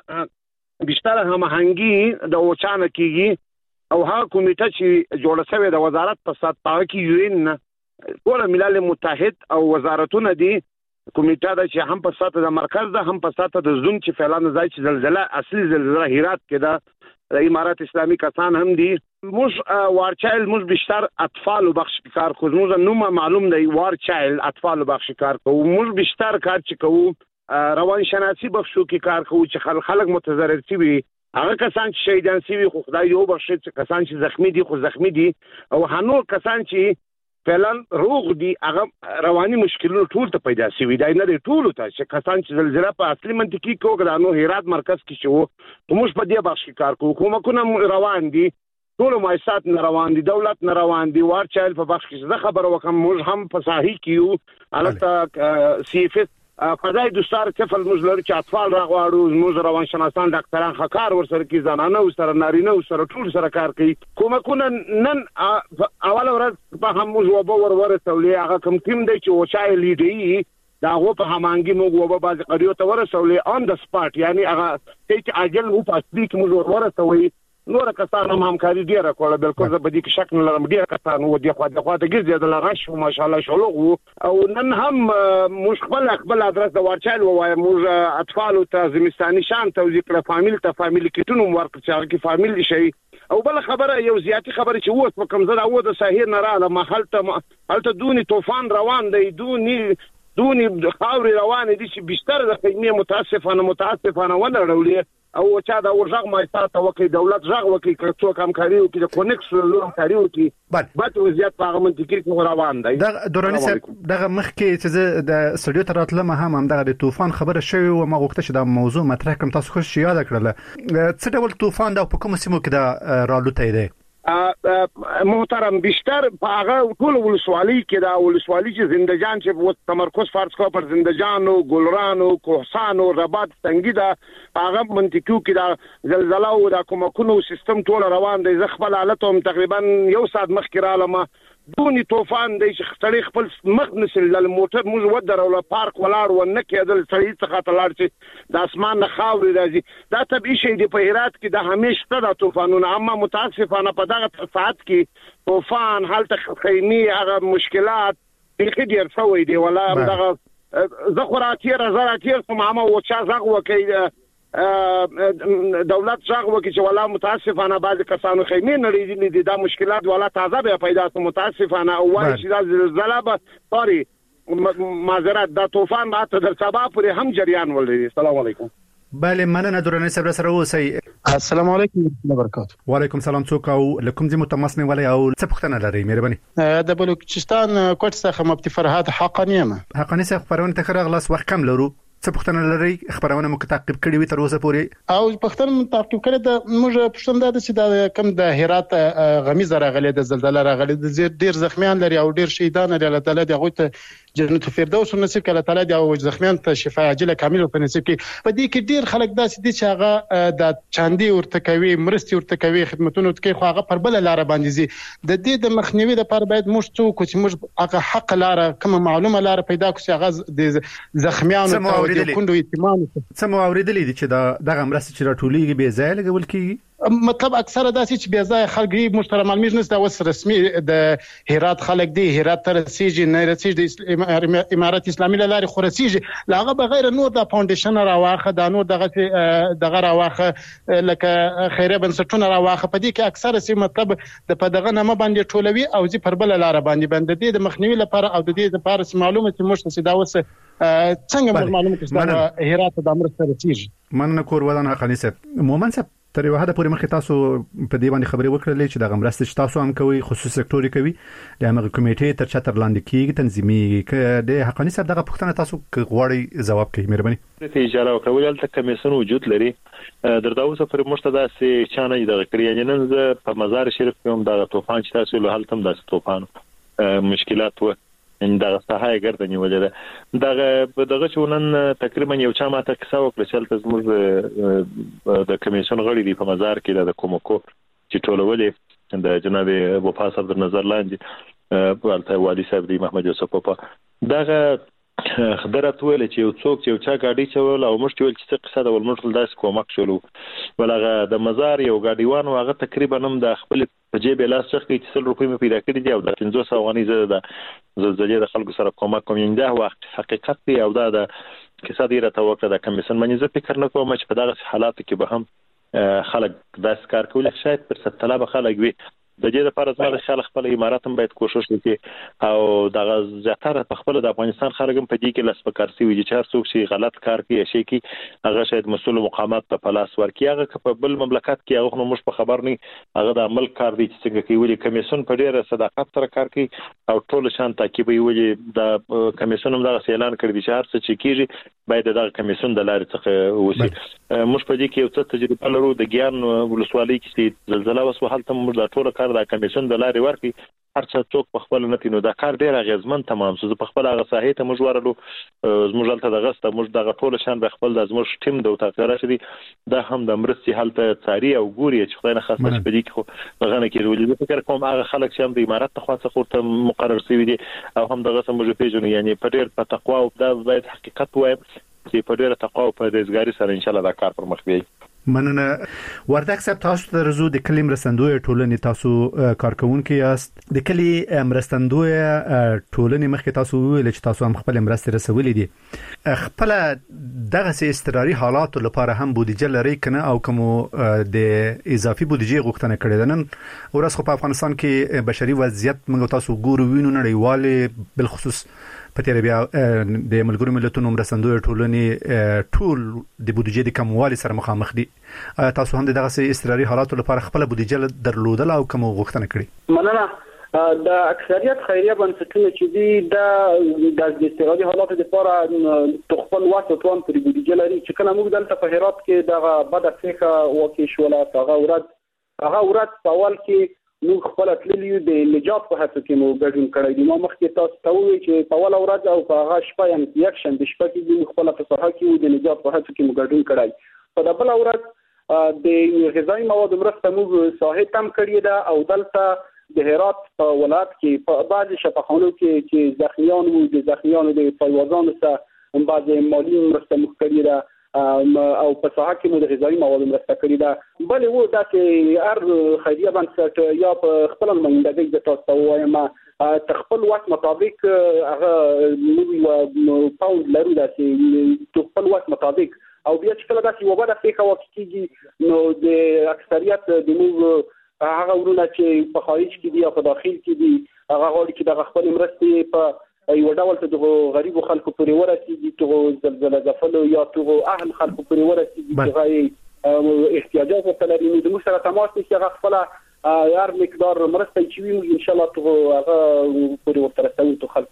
بیشتر هماهنګي د اوچانه کیږي او ها کمیټه چې جوړه شوې د وزارت په سات پاو کې یوین ټول ملل متحد او وزارتونه دي کمیټه دا چې هم په ساته د مرکز ده هم په ساته د زون چې فعلان ځای چې زلزلہ اصلي زلزلہ هرات کې ده د امارات اسلامي کسان هم دي. موږ وارچایل موږ بیشتر اطفال بخش کار خو موږ نو معلوم دی وارچایل اطفال بخش کار کوو. موږ بیشتر کار چې کوو روان شناسی بخشو کې کار کوو چې خلک متضرر شي هغه کسان چې شهیدان شي خو خدای یو بخښي چې کسان چې زخمی دي خو زخمی دي او هنو کسان چې فعلا روغ دي هغه رواني مشکلونه ټول ته پیدا شي دا نه دي ټول ته چې کسان چې زلزلہ په اصلي منطقي کوګ د نو هرات مرکز کې شو موږ په دې بخش کار کوو. کومه روان دي ټول مؤسسات نه روان دي دولت نه روان دي وارچایل په بخش کې زه خبر وکم موږ هم په ساحي کیو البته سی اف اس فضای دوستار کفل مزلر چې اطفال راغواړو موږ روان شناسان ډاکټران خکار ورسره کې زنانه او سره نارینه او سره ټول سره کار کوي. کومه کو نن اول ورځ په هم موږ وبو ور ورسولې هغه کوم ټیم دی چې وچای لیډي دا هو په همانګي موږ وبو باز قریو ته ورسولې اون د سپاټ یعنی هغه چې اجل وو په اصلي کې موږ ورسوي نور کسان هم همکاري ډیره کوله بالکل زه په دې کې شک نه لرم ډیره کسان وو د خوا د خوا ته ګرځي د لغش ماشاءالله شلوغ او نن هم مشخبل خپل ادرس د وارچایل وای موږ اطفال ته زمستاني شان توزیع کړ فامیل ته فامیل کیټونو ورکړ چې هغه فامیل شي او بل خبره یو زیاتی خبره چې ووت په کمزور او د ساحل نه رااله محل ته هلته دونی طوفان روان دی دونی دونی خاوري روان دي چې بیشتر د خیمه متاسفانه متاسفانه ونه وروړي او چا دا ورغ ما تاسو وکي دولت ژغ وکي څوک هم کاریو کې د کونکس لور کاریو کې بد وضعیت په هغه منطقې کې روان دی. دا دوراني صاحب دغه مخکې چې د سټوډیو ته راتلم هم هم دغه د طوفان خبره شوی او ما غوښته چې دا موضوع مطرح کړم تاسو خوش یاد کړل څه ډول طوفان دا په کوم سیمو کې دا رالوته دی؟ محترم بیشتر په هغه ټول ولسوالۍ کې دا ولسوالۍ چې زندجان چې تمرکز فرض کو پر زندجان او ګلران او کوهسان او رباط څنګه دا هغه منطقو کې دا زلزلہ او دا کومه کونو سیستم ټول روان دی زه خپل حالت هم تقریبا یو ساعت مخکې رالم دونی طوفان دی چې سړی خپل مخ نسل د موټر موږ ودرول پارک ولاړ و نه کېدل سړی څخه تلاړ چې د اسمان نه خاورې راځي دا طبيعي شی دی په هرات کې د همیشه د طوفانونو اما متاسفانه په دغه ساعت کې طوفان حالت خیمي هغه مشکلات بلکې ډیر شوی دی ولا دغه زه خوراتیر زراتیر کوم ما او چا زغ وکي دولت ژغ وکړي چې ولا متاسفانه بعض کسانو خیمې نړۍ دي دا مشکلات ولا تازه به پیدا شي متاسفانه او وایي چې دا زلزلہ به سوري معذرت دا طوفان راته در سبا پورې هم جریان ولري. السلام علیکم. بله مننه درنه صبر سره اوسئ. السلام علیکم ورحمۃ اللہ وبرکاتہ. وعلیکم السلام. څوک او لکم دې متمسنه ولی او څه پوښتنه لرئ مهرباني؟ د بلوچستان کوټ څخه مفتي فرهاد حقانی ما حقانی څخه پرون ته خرغ لاس وخت کم لرو څه پوښتنه لري خبرونه مو تعقیب کړې وي تر اوسه پورې او پښتنه مو تعقیب کړې ده موږ پښتنه ده چې د کم د هرات غمیز راغلي د زلزلہ راغلي د ډیر زخمیان لري او ډیر شهیدان لري الله تعالی دغه ته جنت الفردوس نصیب کړي الله تعالی د زخمیان ته شفا عاجله کامله په نصیب کړي په دې کې ډیر خلک داسې دي چې هغه د چاندي ورته کوي مرستي ورته کوي خدمتونو ته کوي خو هغه پر بل لار باندې زی د دې د مخنیوي لپاره باید موږ څوک چې موږ هغه حق لار کوم معلومه لار پیدا کړو چې هغه د زخمیانو ته د کوندو اهتمام څه مو اوریدلې دي چې دا دغه مرستې چې راټولېږي به ځای لګول کیږي مطلب اکثره داسې چې بیا ځای خلګي محترم علمي نس دا وس رسمي د هرات خلک دی هرات تر سیجی نه رسیږي د امارات اسلامي لاري خورسیږي لاغه بغیر نور د فاونډیشن راواخه د نور دغه دغه راواخه لکه خیریه بنسټونه راواخه په دې کې اکثره سي مطلب د پدغه نامه باندې ټولوي او زی پر بل لار باندې باندې د مخنیوي لپاره او د دې لپاره معلومه چې مشته دا وس څنګه معلومه چې هرات د امر سره رسیږي من کور ودان حقانی صاحب مومن صاحب تر یو حد پورې مخکې تاسو په دې باندې خبرې وکړلې چې د غمرست چې تاسو هم کوي خصوصي سکتوري کوي د امر کمیټې تر چتر لاندې کیږي تنظیمي کې د حقانی صاحب دغه پوښتنه تاسو غواړي جواب کوي مهرباني ته اشاره وکړل چې کمیسیون وجود لري در دا اوسه پر مرتضی سي چانه د کړی نن ز په مزار شریف کې هم د طوفان چې تاسو له حالت هم د طوفان مشکلات و ان دا ساحه ګرځنی وجه دغه دغه چونن تقریبا یو چا ماته کیسه وکړه چې زموږ د کمیسیون غړي دی په مزار کې د کومکو چې ټولولې د جناب وفا صاحب د نظر لاندې ورته والي صاحب دی محمد یوسف په دغه خبرت ویل چې یو څوک چې یو چا گاډي چول او مشت ویل چې قصه د ولمرتل داس کومک شولو ولغه د مزار یو گاډیوان واغه تقریبا هم د خپل په جیب لاس څخه کې څل روپۍ مې پیدا کړې دي او د پنځوس افغانۍ زره د زلزلې د خلکو سره کومک کوم دا وخت حقیقت دی او دا د کیسه دی راته وکړه د کمیسیون باندې زه فکر نه کوم چې په دغه حالات کې به هم خلک داس کار کوي شاید پر ست طلب خلک وي د دې لپاره زما د خلک خپل امارات هم باید کوشش وکړي او دغه زیاتره په خپل د افغانستان خلک هم په دې کې لاس پکارسي وي چې هر څوک شي غلط کار کوي شي کې هغه شاید مسؤل مقامات په پلاس ورکي هغه په بل مملکت کې هغه نو مش په خبر نه هغه د عمل کار دی چې څنګه کوي ولې کمیسیون په ډیره صداقت سره کار کوي او ټول شان تعقیب وي د کمیسیون هم دغه اعلان کړی چې هر څه چې کیږي باید دغه کمیسیون د لارې څخه وسی مش په دې کې یو څه تجربه لرو د ګیان ولسوالۍ کې زلزلہ وسو حالت موږ د ټول کار د کمیسیون د لارې ورکی هر څوک په خپل نتینو دا کار ډیر غیزمن تمام څه په خپل هغه ساحه ته موږ ورلو زموږ ته د غسته موږ د ټول شان د خپل د زموږ ټیم د تغیرات شدي دا هم د مرستي حالت څاري او ګوري چې خدای نه خاصه په دې کې خو غنه کې ولې فکر کوم هغه خلک چې هم د امارات ته خاصه خورته مقرر شوی دي او هم دغه سم موږ پیژنو یعنی په ډیر په تقوا او د باید حقیقت وایم چې په ډیر تقوا او په ریزګاری سره ان شاء الله دا کار پر مخ بیاي مننه وردک صاحب تاسو ته رسو د کلیم رسندوی ټولنې تاسو کارکونکو یاست د کلی مرستندوی ټولنې مخکې تاسو ویل چې تاسو هم خپل مرستې رسولې دي خپل دغه سي استراري حالات لپاره هم بودیجه لري کنه او کوم د اضافي بودیجه غوښتنه کړې ده نن ورځ په افغانستان کې بشري وضعیت موږ تاسو ګورو وینو نړیواله بل خصوص په تیر بیا د ملګرو ملتونو مرستندوی ټولنې ټول د بودیجې د کموالي سره مخامخ دي تاسو هم دغه سي استراري حالات لپاره خپل بودیجه درلودل او کوم غوښتنه کړې مننه د اکثریت خیریه بنسټونه چې دي د استراري حالات لپاره خپل واسطه توان پر بودیجه لري چې کله موږ دلته په هرات کې دغه بد افریقا واقع شوله هغه ورځ هغه ورځ په اول کې موږ خپل تللیو د نجات په هڅه کې مو ګډون کړی دی ما مخکې تاسو ته وویل چې په اول ورځ او په هغه شپه یعنی یک شنبه شپه کې موږ خپل په ساحه کې د نجات په هڅه کې مو ګډون کړی په بل ورځ د غذایی مواد مرسته موږ ساحه تم کړی ده او دلته د هرات په ولایت کې په بعضي شفاخانو کې چې زخمیان وو د زخمیانو د پایوازانو سره بعضي مالی مرسته موږ کړی ده او په ساحه کې مو د غذایی مواد مرسته کړې ده بل وو دا چې هر خیریه بنسټ یا په خپل منډګي د تاسو وایم تخپل وخت مطابق هغه نو پاوند لرو دا چې خپل وخت مطابق او بیا چې کله دا چې وبا د فکر وخت کېږي نو د اکثریت د موږ هغه ورونه چې په خارج کې دي او په داخل کې دي هغه غواړي چې د خپل مرستې په یو ډول ته د غریبو خلکو پورې ورسیږي ته زلزلہ ځپلو یا ته اهل خلکو پورې ورسیږي چې غواړي احتیاجات ورته لري نو موږ سره تماس نیسي هغه خپل هر مقدار مرسته چې وي ان شاء الله ته هغه پورې ورته رسوي ته خلکو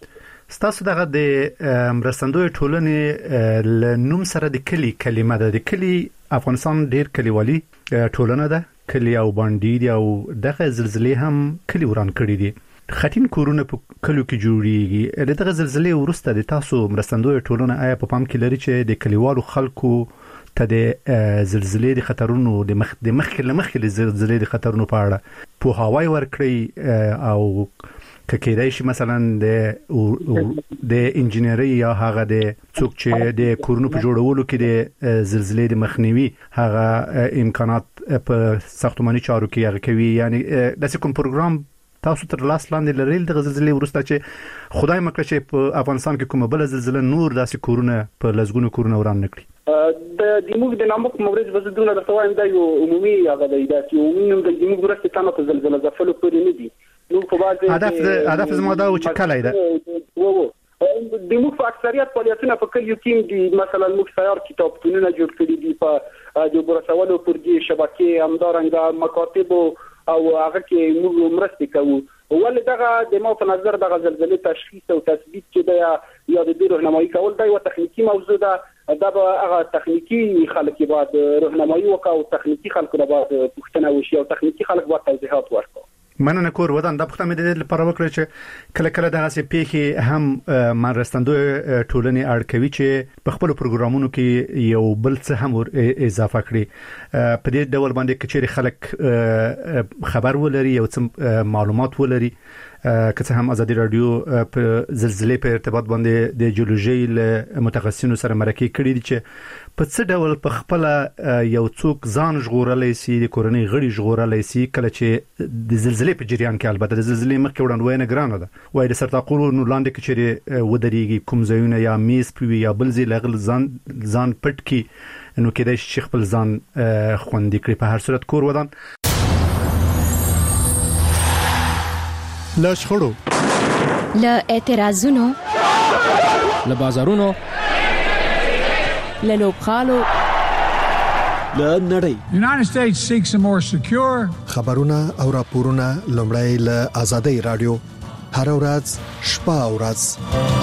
ستاسو دغه د مرستندوی ټولنې ل نوم سره د کلی کلمه ده. د کلی افغانستان ډیر کلیوالي ټولنه ده، کلی او باندې دی او دغه زلزلې هم کلی وران کړی دي. خټین کورونه په کلو کې جوړیږي. دغه زلزلې ورسته د تاسو مرستندوی ټولنه آیا په پام کې لري چې د کلیوالو خلکو ته د زلزلې د خطرونو د مخ د مخ له مخ د زلزلې د خطرونو په اړه په هواي ورکړي او کېدای شي مثلا د د انجینری یا هغه د څوک چې د کورونو په جوړولو کې د زلزلې د مخنیوي هغه امکانات په ساختماني چارو کې هغه کوي. یعنی د کوم پروګرام تاسو تر لاس لاندې لري د زلزلې ورسته چې خدای مکړه چې په افغانستان کې کومه بل زلزلہ نور داسې کورونه په لزګونو کورونه وران نکړي؟ د دیموګ د نامو په مورز وزدونه د توایم د یو عمومي هغه د داسې عمومي د دیموګ ورسته تاسو په زلزلہ ځفلو پورې نه دي. نو په بازه هدف هدف زما دا و چې کله ده وو د موږ په اکثریت فعالیتونه په کلیو کې دي. مثلا موږ سیار کتابتونونه جوړ کړي دي په د برسولو پر دي شبکې همدارنګه مکاتب او هغه کې موږ مرسته کوو. ول دغه د مو په نظر دغه زلزلې تشخیص او تثبیت چې د یا د راهنمایي کول د یو تخنیکی موضوع ده. دا به هغه تخنیکی خلک بعد راهنمایي وکاو، تخنیکی خلک نه بعد پوښتنه وشي او تخنیکی خلک بعد توضیحات ورکړي. مننه کور ودان د پښتو مدیریت لپاره وکړي چې کله کله دغه سي پیخي هم مرستندوی ټولنې اړکوي چې په خپل پروګرامونو کې یو بل څه هم اضافه کړي. په دې ډول باندې کچېری خلک خبر ولري او معلومات ولري. که هم ازادي رادیو په زلزلې په ارتباط باندې د جیولوژي له متخصصینو سره مرکه کړي دي چې په څه ډول په خپل یو څوک ځان ژغورلای شي، د کورنۍ غړي ژغورلای شي کله چې د زلزلې په جریان کې. البته د زلزلې مخکې وړاندوینه ګرانه ده. وای د سرتاقونو لاندې کچېری ودرېږي کوم ځایونه یا میز پوي یا بل ځای لغل ځان ځان پټ کی نو کېدای شي خپل ځان خوندي کړي. په هر صورت کور ودان لا شخړو لا اعتراضونو لا بازارونو لا لوبخالو لا نړۍ. United States seeks a more secure خبرونه او راپورونه لومړی له آزادۍ رادیو هر ورځ شپه او ورځ.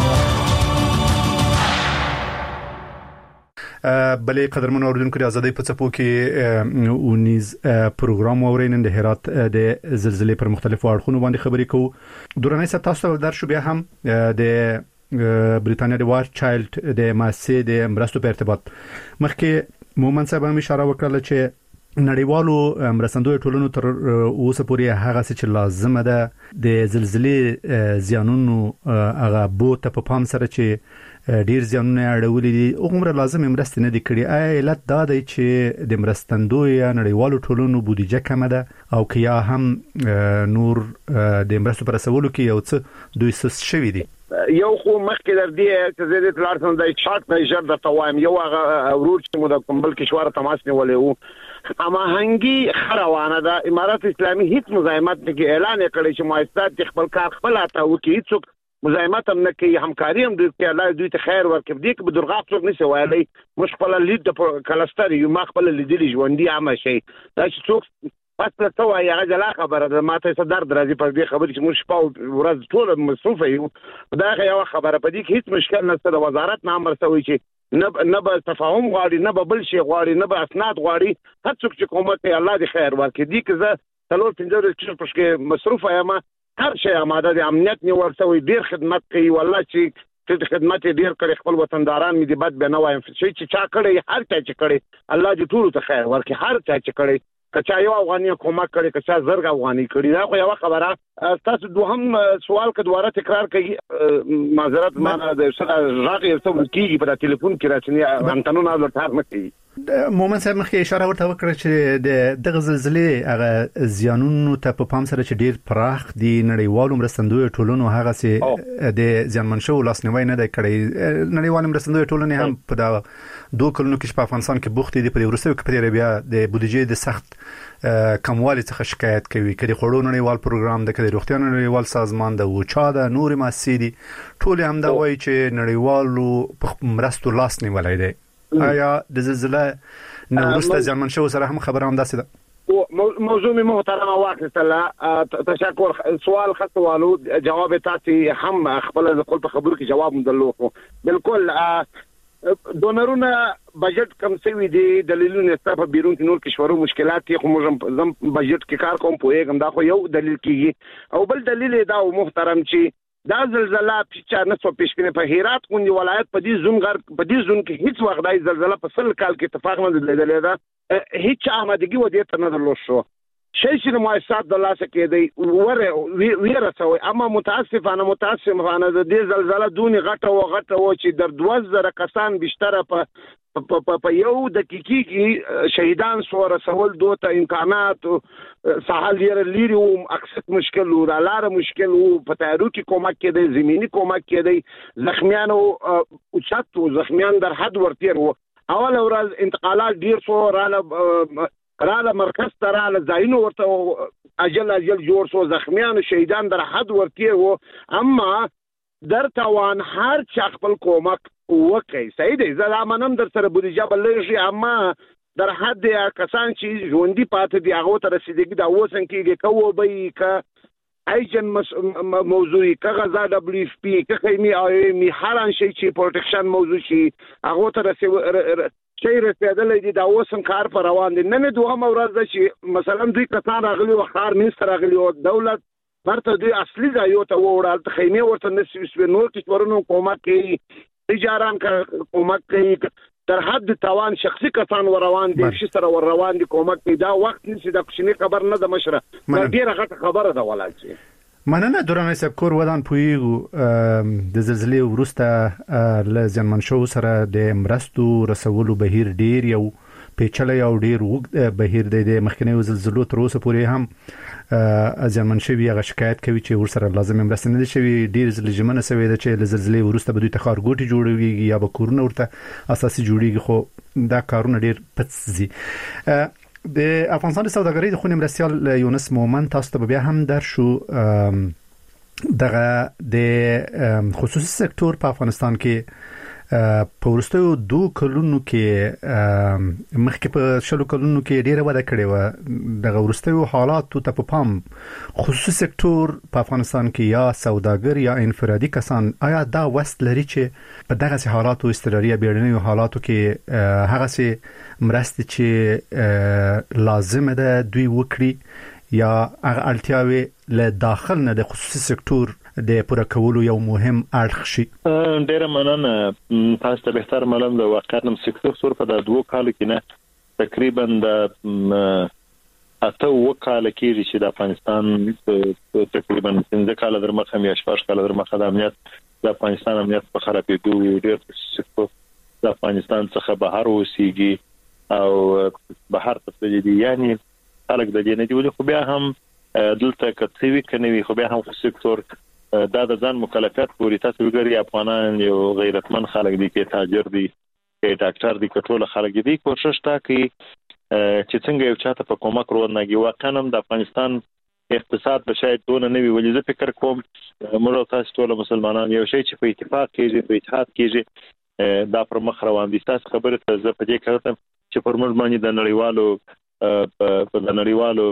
بلې قدرمن اوریدونکو د ازادۍ په څپو کې اونیز پروګرام اورین د هرات د زلزلې پر مختلفو اړخونو باندې خبرې کوو. دورانه ست تاسو در شو بیا هم د بریتانیا د وار چایلډ د مؤسسې د مرستو په ارتباط مخکې مومن صاحب هم اشاره وکړه چې نړیوالو مرستندوی ټولنو تر اوسه پورې هغه څه چې لازمه ده د زلزلې زیانونو هغه بوته په پام سره چې ډیر زیانونه اړولې دي عمر لازم مرسته نه دي کړې. آیا علت دا دی چې د مرستندوی نړیوالو ټولنو بودیجه کم ده او که یا هم نور د مرستو پر رسولو کې یو څه دوی سس شوي دي؟ یو خو مخکې در دی چې زه د تلارسن د شاک نه ژر د توایم یو هغه ورور چې مو د کومبل کشوار تماس نیولې وو اما هنګي خروانه د امارات اسلامي هیڅ مزاحمت نه کې اعلان کړی چې مؤسسات خپل کار خپل اته وکړي. هیڅ مزاحمت هم نه کوي، همکاري هم دوی الله دوی ته خیر ورکړي. دې کې به درغاق څوک نشي وایي مش خپل لید د کلستر یو ما خپل لیدلی ژوندۍ عامه شي دا چې څوک پس له تو یا غلا خبره ده ماته صدر درازي پر دې خبرې چې موږ په ورځ ټول مصروف یو. دا یو خبره په دې کې هیڅ مشکل نشته. د وزارت نام ورسوي چې نه نه به تفاهم غواړي، نه به بل شي غواړي، نه به اسناد غواړي. هر څوک چې کومت الله دې خیر ورکړي. دې کې زه څلور پنځه ورځې په کې مصروف یم. هر شي اماده د امنیت نیو ورسوي، ډیر خدمت کوي. والله چې چې خدمت ډیر کړي خپل وطنداران مې دې بد به نه وایم چې چا کړي هر چا چې کړي الله دې ټول ته خیر ورکړي. هر چا چې کړي کچا یو افغاني کومک کړي کچا زرګ افغاني کړي. دا خو یو خبره. تاسو دوهم سوال کې دوباره تکرار کوي معذرت معنا د راغی څو کیږي په ټلیفون کې راځي انټنونو نه لټار نه کوي. مومن صاحب مخکې اشاره ورته وکړه چې د دغه زلزلې هغه زیانونو ته په پام سره چې ډیر پراخ دي نړیوالو مرستندوی ټولنو هغه سي د زیانمن شو لاسنیوي نه دی کړی. نړیوالو مرستندوی ټولنې هم په دا دوه کلونو کې په افغانستان کې بوختي دي. په وروستیو کې په بیا د بودیجې د سخت کموالي څخه شکایت کوي. کله خړو نړیوال پروګرام د کله روغتیا نړیوال سازمان د وچا د نور مؤسسې دي ټول هم دا وایي چې نړیوالو په مرستو لاس نیولای دي. آیا د زلزلې نو ورسته ځمن شو سره هم خبره هم داسې ده؟ موضوع می محترم واخیستله تشکر سوال خاصوالو جواب تاسو هم خپل خپل په خبرو کې جواب مدلو بالکل دونرونه بجټ کم سوي دي دلیلونه ستاسو بیرون کې نور کشورو مشکلات کې خو موږ زم بجټ کې کار کوم په یوه دا خو یو دلیل کیږي او بل دلیل دا محترم چې دا زلزلہ چې نه څو پیښ په هرات غونډي ولایت په دې زون غر په دې زون کې هیڅ وخت دای زلزلہ په سل کال کې اتفاق نه لیدل دا هیڅ آمدګي و دې ته نه درلو شو شي چې مؤسسات د لاسه کې دی وره ویره سوي اما متاسفانه متاسفانه د دې زلزلہ دونی غټه و غټه و چې در دوه زره کسان بشتره په په یو دقیقې کې شهیدان سو رسول دوته امکانات ساحل یې لري او اکثر مشکل و لاره مشکل و په تیارو کې کومک کېدی زمینی کومک کېدی زخمیان او چت زخمیان در حد ورتیر و اول ورځ انتقالات ډیر سو رااله رااله مرکز ته رااله ځایونو ورته اجل اجل جوړ سو زخمیان شهیدان در حد ورتیر و اما در توان هر چا خپل کومک وکړي صحیح دی زه منم در سره بودیجه بلږي اما در حد کسان چې ژوندۍ پاتې دي هغه ته رسیدګي دا وسن کېږي کوو به ک ایجن موضوعي ک غزا دبليو اف پی ک خیمه او می هران شي چې پروټیکشن موضوع شي هغه ته رسیدګي شي رسیدلې دي دا وسن کار پر روان دي نن دوه ورځ ده چې مثلا دوی کسان راغلي او خار منستر راغلي او دولت ورته دوی اصلي ځایو ته وړل ته خیمه ورته نسوي نور کشورونو کومک کوي تجاران کومک کوي تر حد توان شخصي کسان وروان دي چې سره وروان دي کومک کوي دا وخت نشي د کوچنی خبر نه د مشره ډیره غټه خبره ده ولای مننه درنه سکور ودان پویګو د زلزلې ورسته ل ځمن شو سره د مرستو رسولو بهیر ډیر یو پیچلې او ډیر وګ بهیر د مخکنی زلزلو تر اوسه پورې هم ځمن شوی هغه شکایت کوي چې ورسره لازم مرسته نه شوی ډیر زلزلې سوي د چې زلزلې ورسته به دوی تخارګوټي جوړوي یا به کورونه ورته اساسي جوړیږي خو دا کارونه ډیر پڅزي د افغانستان سوداګرۍ د خونې مرستيال یونس مومن تاسو ته بیا هم در شو دغه د خصوصي سکتور په افغانستان کې په ورستو دوه کلونو کې مخکې په شلو کلونو کې ډیره وده کړې و دغه ورستو حالات ته په پام خصوصي سکتور په افغانستان کې یا سوداګر یا انفرادي کسان آیا دا وست لري چې په دغه حالاتو استراري بیړنیو حالاتو کې هغه سي مرستې چې لازم ده دوی وکړي یا هغه اړتیاوي له داخل نه د خصوصي سکتور د پوره کولو یو مهم اړخ شي ډیره مننه تاسو ته بهتر معلوم د واقعیت سکتور سور په دوه کال کې نه تقریبا د اته وکاله کې چې د افغانستان تقریبا څنګه کال در مخه یا شپږ کال در مخه د امنیت د افغانستان امنیت په خرابېدو ډیر سکتور د افغانستان څخه بهر اوسېږي او بهر ته تللی یعنی خلک د دې نه دی خو بیا هم دلته کتوي کني خو بیا هم سکتور دا د ځان مکلفیت پوری تاسو وګورئ افغانان یو غیرتمن خلک دي کې تاجر دي کې ډاکټر دي کټول خلک دي کوشش تا کوي چې څنګه یو چاته په کومک ورنګي واقعا هم د افغانستان اقتصاد به شاید دونه نه وي ولې زه فکر کوم موږ تاسو ټول مسلمانان یو شی چې په اتفاق کېږي په اتحاد کېږي دا پر مخ روان دي تاسو خبره ته زه په دې کوم چې پر موږ باندې د نړیوالو په د نړیوالو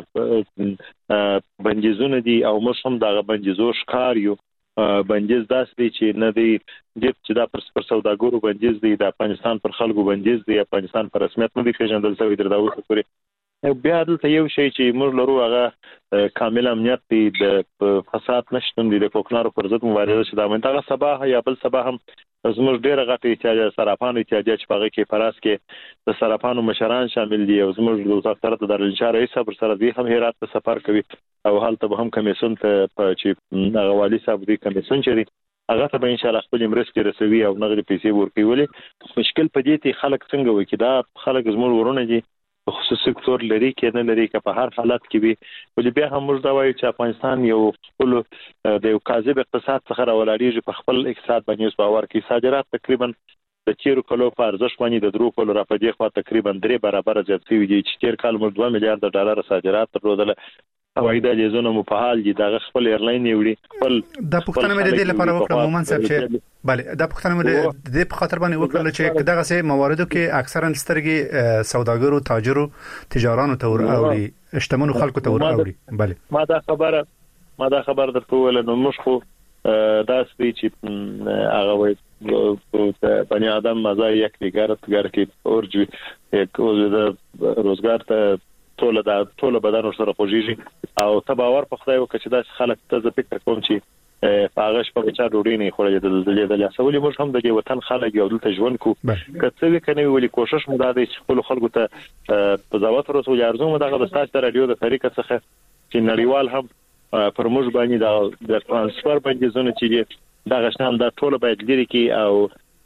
بندیزونه دي او موږ هم دا بندیزو ښکار یو بندیز داس دي چې نه دی چې دا پر سوداګرو بندیز دی د افغانستان پر خلکو بندیز دی افغانستان پر رسمیت نه دی پیژندل شوی تر دا اوسه پورې بیا دلته یو شی چې موږ لرو هغه کامل امنیت دی د فساد نشته دی د کوکنارو پر ضد مبارزه شته د منطقه صباح یا بل صباح هم زموږ ډیره غټه احتیاج سرافانو احتیاج چې پاره کې پراس کې د سرافانو مشران شامل دي او زموږ د وزارت د دارالانشار رئیس صاحب سره دی هم هرات ته سفر کوي او حالت به هم کمیسیون ته چې هغه والی صاحب دی کمیسیون چری هغه ته به ان شاء الله خپل مرستې رسوي او نغدي پیسې ورکوي ولې مشکل په دې ته خلک څنګه وي چې دا خلک زموږ ورونه دي خصوصي سکتور لري کې نه لري که په هر حالت کې وي ولې بیا هم موږ دا وایو چې افغانستان یو خپل د یو کاذب اقتصاد څخه راولاړیږي په خپل اقتصاد باندې باور کوي صادرات تقریبا د چیرو کلو په ارزښت باندې د درو کلو را په دې خوا تقریبا درې برابر زیات شوي دي چې تیر کال موږ دوه میلیارډ ډالر صادرات درلودل هوایي دهلیزونه مو په حال دي د خپل ایرلاین یوړي خپل د پښتنه مې د دې لپاره وکړم مومن صاحب چې bale د پښتنه مې د دې په خاطر باندې وکړل چې دغه سه مواردو کې اکثرا سترګي سوداګرو تاجرو تجارانو ته ور اوړي اشتمنو خلکو ته ور اوړي bale ما دا خبره ما دا خبر درته ویل نو موږ خو دا سپی چې هغه وایي بني آدم مزه یک دیگر تګر کې اورجوي یک د روزګار ته ټول د ټول بدن سره خوږیږي او تباور په خدای وکړي چې دا خلک ته ز فکر کوم چې پاغش په بچا ډوډۍ نه خوري د دې د لاسولې موږ هم د وطن خلک یو دلته ژوند کو کڅوې کني ویلي کوشش مو دا دی چې خپل خلکو ته په ځواب رسول ارزو مو دغه د ساعت رادیو د طریقه څخه چې نړیوال هم پر موږ باندې د ترانسفر باندې زونه چې دا غشنام د ټول باید لري کې او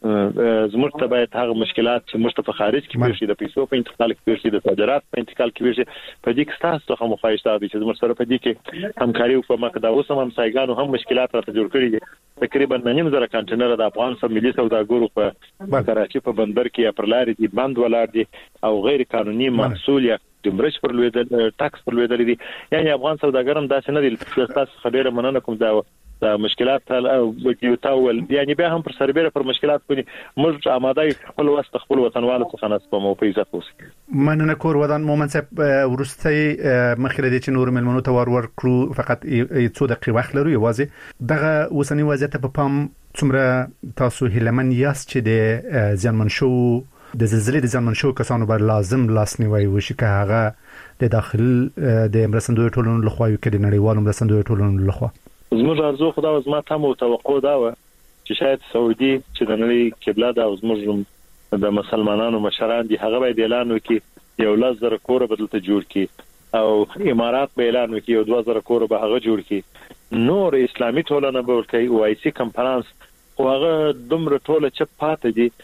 زموږ ته باید هغه مشکلات چې موږ ته په خارج کې پیښ د پیسو په انتقال کې پیښ د تجارت په انتقال کې پیښ په دې کې تاسو هم مخایسته دي چې زموږ سره په دې کې همکاري وکړو مکه دا اوس هم سایګانو هم مشکلات راته جوړ کړي دي تقریبا نیم زره کانټینر د افغان سره ملي سوداګرو په کراچي په بندر کې یا پر لارې دي بند ولر دي او غیر قانوني محصول یا دمرش پر لویدل ټاکس پر لویدل دي یعنی افغان سوداګرم داسې نه دي تاسو خبره مننه کوم دا د مشکلات او یو تاول یعنی به هم پر سربېره پر مشکلات کوي موږ آماده خپل وست خپل وطنوالو څخه نسبه مو پیسه کوس مننه کور ودان مومن صاحب ورستي مخکې د چې نور ملمنو ته ور ور کړو فقط څو دقیقې وخت لرو یوازې دغه وسنی وضعیت په پام څومره تاسو هلمن یاست چې د ځانمن شو د زلزلې د ځانمن شو کسانو بر لازم لاسنیوي وشي که هغه د داخل د مرستندوی ټولنو لخوا یو کې د نړیوالو مرستندوی ټولنو لخوا زموږ ارزو خدا او زما ته مو توقع دا و چې شاید سعودي چې د نړۍ قبله دا او زموږ د مسلمانانو مشران دي هغه به اعلان وکړي یو لزر کور بدلته جوړ کړي او امارات به اعلان وکړي یو دوه زره کور به هغه جوړ کړي نور اسلامي ټولنه به ورکړي او آی سی کنفرانس خو هغه دومره ټوله چې پاتې دي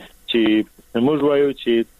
چې موږ وایو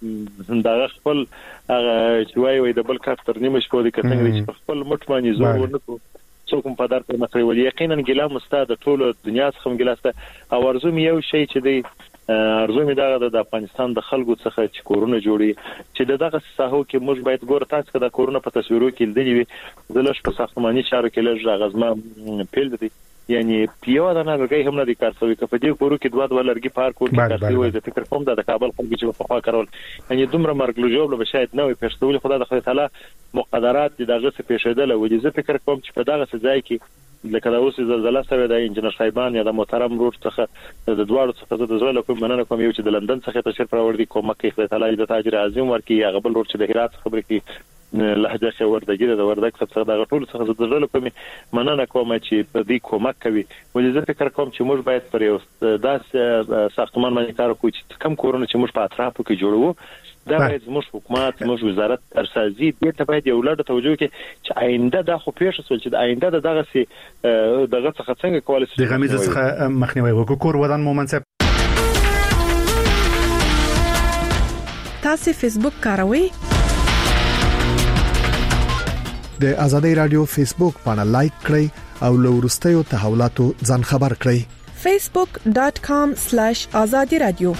چې دا خپل هغه چې وایو د بل کار تر نیمه شپه د کتنګ چې خپل مټ باندې زور ورنکو څوک په دار پر مخې ولې یقینا ګلا مستاد ټول دنیا څخه ګلاسته او ارزو مې یو شی چې دی ارزو مې دا د افغانستان د خلکو څخه چې کورونه جوړي چې دغه ساحو کې موږ باید ګور تاسو کده کورونه په تصویرو کې لیدلې وي د لږ په ساختماني چارو کې لږ غزما پیل دي یعنی پیو دا نه لګي هم نه دي کار کوي کفه دې کورو کې دوه دوه لرګي پارک ورته کار کوي د فکر کوم د کابل خلک چې په خوا کارول یعنی دومره مرګ لوجوب له شاید نه وي پښتول خدای د خدای تعالی مقدرات دغه څه پیښېدل او دې فکر کوم چې په دغه ځای کې لکه دا اوس زلزلہ سره د انجنیر صاحبان یا د محترم روټ څخه د دوړو څخه د زړه کوم مننه کوم یو چې د لندن څخه تشریف راوړي کوم کې خدای تعالی د تاجر اعظم ورکی یا غبل روټ چې د هرات خبرې کې لهجه څه وردګي د وردګ څخه د غټول څخه د زړه کوم مننه کوم چې په دې کومک کوي ولې زه فکر کوم چې موږ باید پر یو داس ساختمان باندې کار وکړو چې کم کورونه چې موږ په اطرافو کې جوړو دا باید زموږ حکومت زموږ وزارت ارسازي دې ته باید یو لړ توجه کوي چې آینده دا خو پیښ شول چې د آینده دغه سي دغه څخه څنګه کولای شي د غمیز څخه مخنیوي وکړو کور ودان مومن صاحب تاسو فیسبوک کاروئ د ازادي رادیو فیسبوک باندې لایک کړئ او له ورستیو تحولاتو ځان خبر کړئ facebook dot com slash azadi radio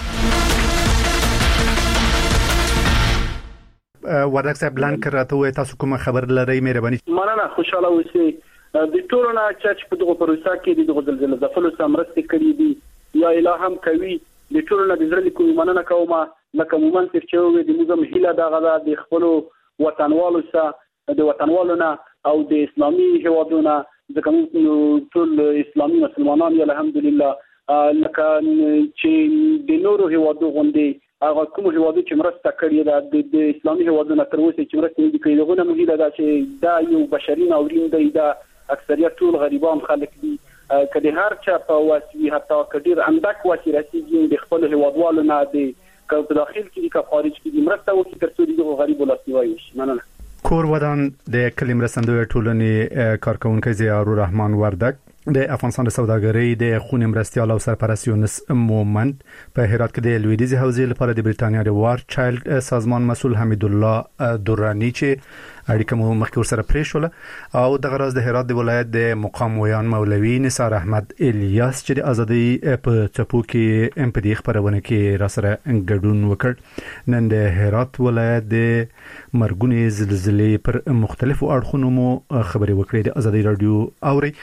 وردګ صاحب بلان کراته وای تاسو کوم خبر لرئ مهرباني مننه خوشاله اوسئ د ټولو چې په دغه پروسه کې د زلزلې د فلو سمرستې کړې دي یا اله هم کوي د ټولو د زړه کوم مننه کوم لکه مومن چې وي د موږ مهله دغه د خپل وطنوالو سره د وطنوالو نه او د اسلامي هیوادونو ځکه موږ ټول اسلامي مسلمانان یو الحمدلله لکه چې د نورو هیوادو غوندي هغه کوم هیوادو چې مرسته کړې ده د اسلامي هیوادونو تر اوسه چې مرسته دي کوي دغه مهله ده چې دا یو بشري ناورین دی دا اکثریت ټول غریبان خلک دي کله هر چا په واسي حتی کډیر اندک واسي رسیدي د خپل هیوادوالو نه دي که په داخل کې که خارج کې مرسته وکړي ترڅو دغه غریب ولاسنیوي وشي مننه کور ودان د کلیم رسندوی ټولنې کارکونکو زیارو رحمان وردګ د افغانستان د سوداګرۍ د خونې مرستيال او سرپرست یونس مومند په هرات کې د لویدیځ حوزې لپاره د بریټانیا د وار چایلډ سازمان مسول حمید الله دورانی چې اړیکه مو مخکې سره پریښول او د غراز د هرات د ولایت د مقام ویان مولوی نثار احمد الیاس چې د ازادي په چپو کې ام پی ډي خبرونه کې را سره ګډون وکړ. نن د هرات ولایت د مرګونې زلزلې پر مختلفو اړخونو مو خبري وکړې. د ازادي رادیو اوري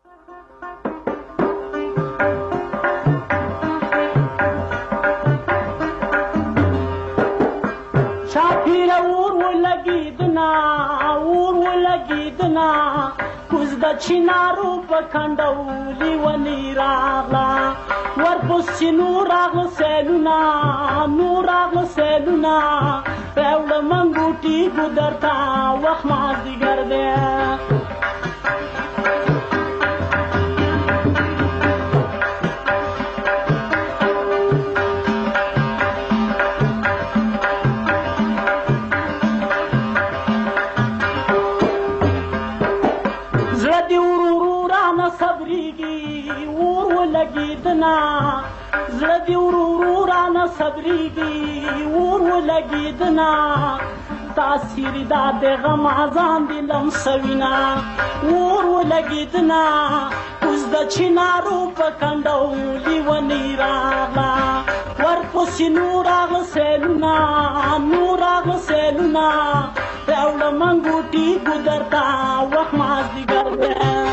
چینارو پکندولی ونی راغلا ورپس نور راغلا سیلونا نور راغلا سیلونا پیولا منگوٹی گدرتا وقت ماز دیگر دے زړه دی ورو رانه صبرېږي ور ولګېدنا تاثیر دا د غم ځان دې لمسوینا ور ولګېدنا اوس د چینارو په کنډولي ونې راغلا ورپسې نور راغله سیلونه نور راغله سیلونه راوړه منګوټي ګودر ته وخت مازدیګر دی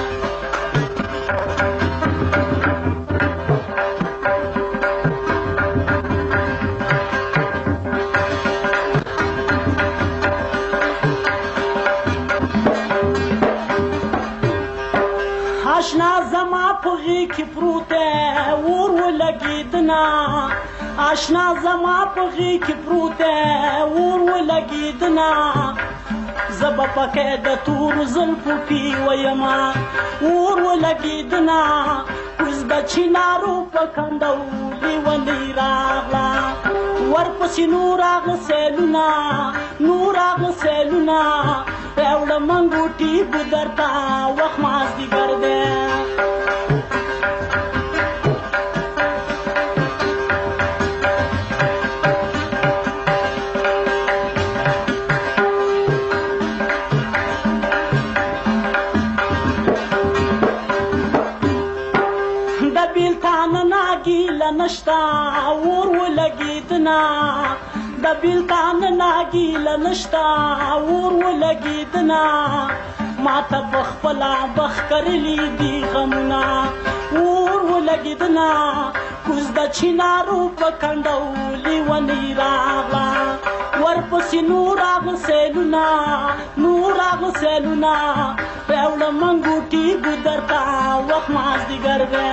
آشنا زما پغی کی پروته ور ولګیدنا آشنا زما پغی کی پروته ور ولګیدنا زب پکې د تور زلفو پی ویما ور ولګیدنا اوس د چینارو پکندو دی ونی راغلا ورپسې نور راغله سیلونا نور راغله سیلونا راوړه منګوټي ګودر ته وخت مازدیګر دی د بیلتان ناګیله نشته ور ولګېدنا د بیلتان ناګیله نشته ور ولګېدنا ماته په خپله بخ کرلی دي غمونه ور ولګېدنا کوز د چینارو په کنډولي ونې راغله ورپسې نور راغله سیلونه نور راغله سیلونه راوړه منګوټي ګودر ته وخت مازدیګر دی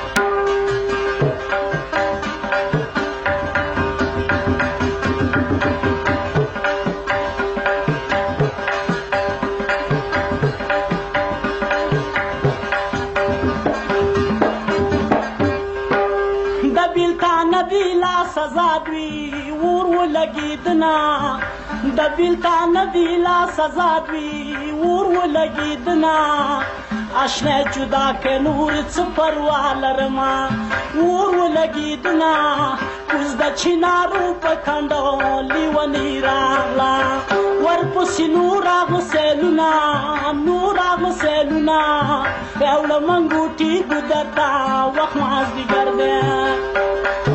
سزا دوی ور ولګیدنا د بیلتان دی لا سزا دوی ور ولګیدنا آشنا جدا که نور څه پروا لرما ور ولګیدنا اوس د چینارو په کنډولي ونې راغلا ورپسې نور راغله سیلونه نور راغله سیلونه راوړه منګوټي ګودر ته وخت مازدیګر دی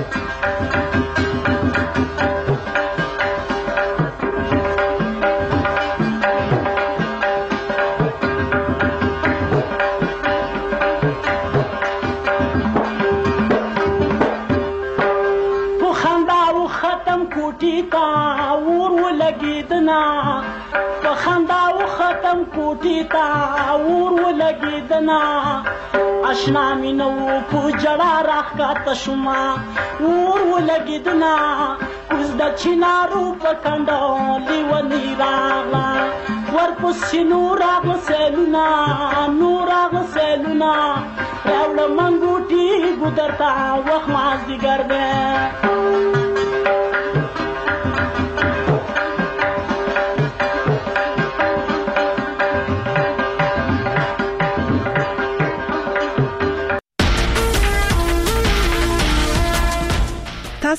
ور ولګیدنا په خندا و ختم کوټی تا ور ولګیدنا آشنا مینو په جړه راخاته شوما ور ولګیدنا کوز د چینارو په کنډولي ونې راغلا ورپسې نور راغله سیلونه نور راغله سیلونه راوړه منګوټي ګودر ته وخت مازدیګر دی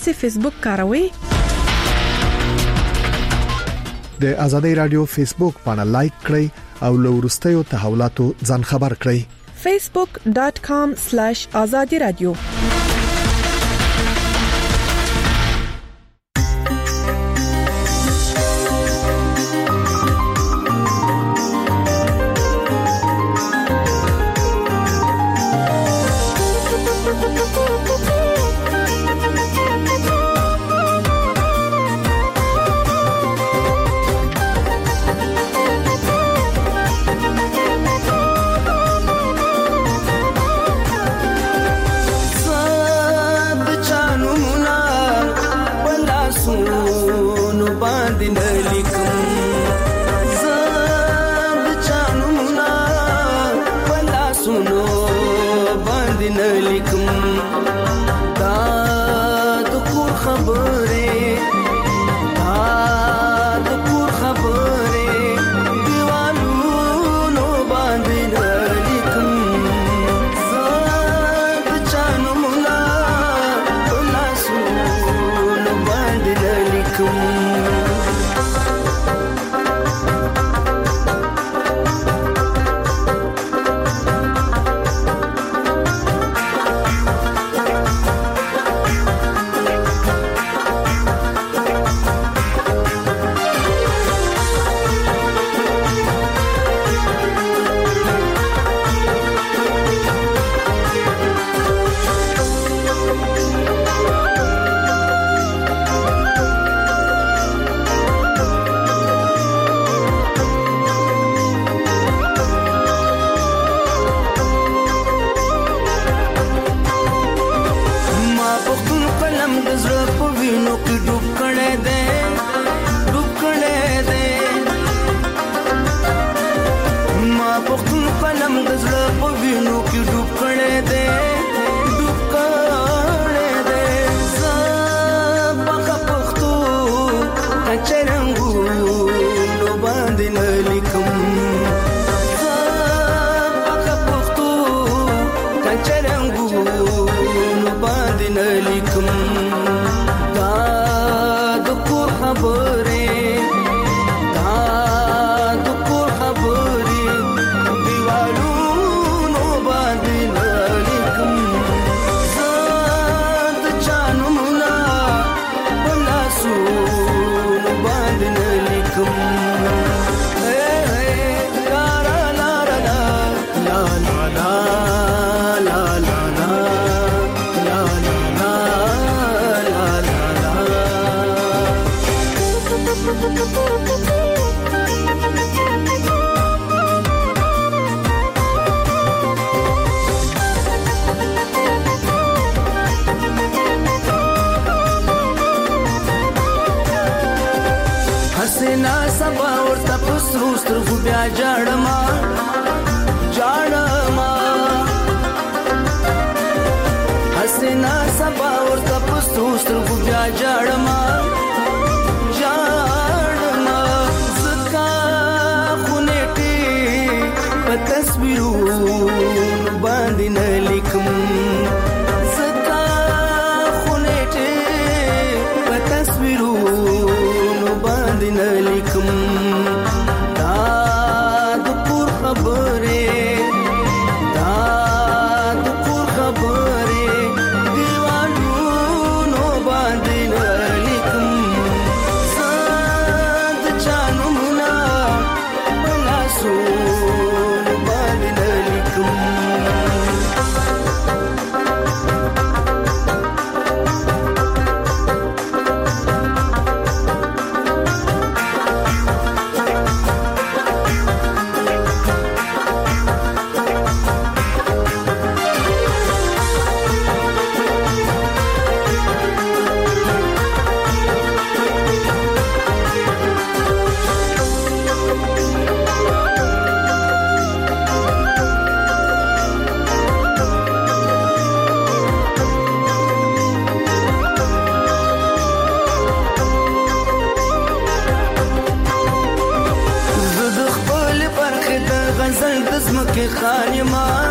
تاسو فیسبوک کاروئ؟ د آزادۍ رادیو فیسبوک باندې لایک کړئ او له ورستیو تحولاتو ځان خبر کړئ. facebook dot com slash azadi radio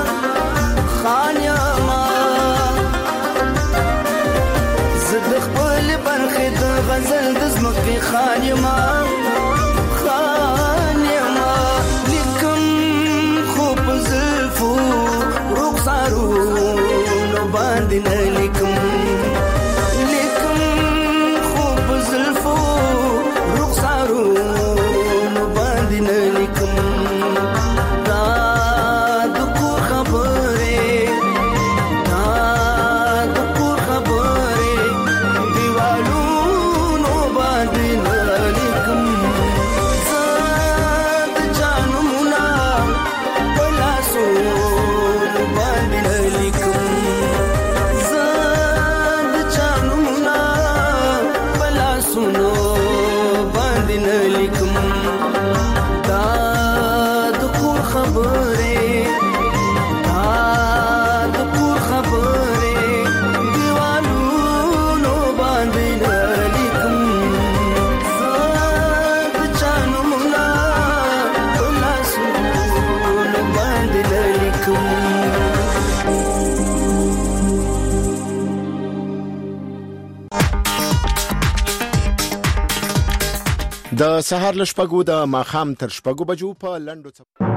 خان يا ما زد خبر غزل د زمکه خانیما خانیما لیکم خوب زلفو رخسارو نو باندې نه لیکم لیکم خوب زلفو رخسارو نو باندې نه لیکم دا د کو خبره دا د کو خبره دیوالو نو باندې نه لیکم زاد جانو منا پلاسو نو باندې نه لیکم زاد جانو منا پلاسو نو باندې نه لیکم دا د کو خبره دا د کو خبره دیوالو نو باندې نه لیکم زاد جانو منا پلاسو نو باندې نه لیکم د سهار لشپګو د ماخام تر شپګو بجو په لندو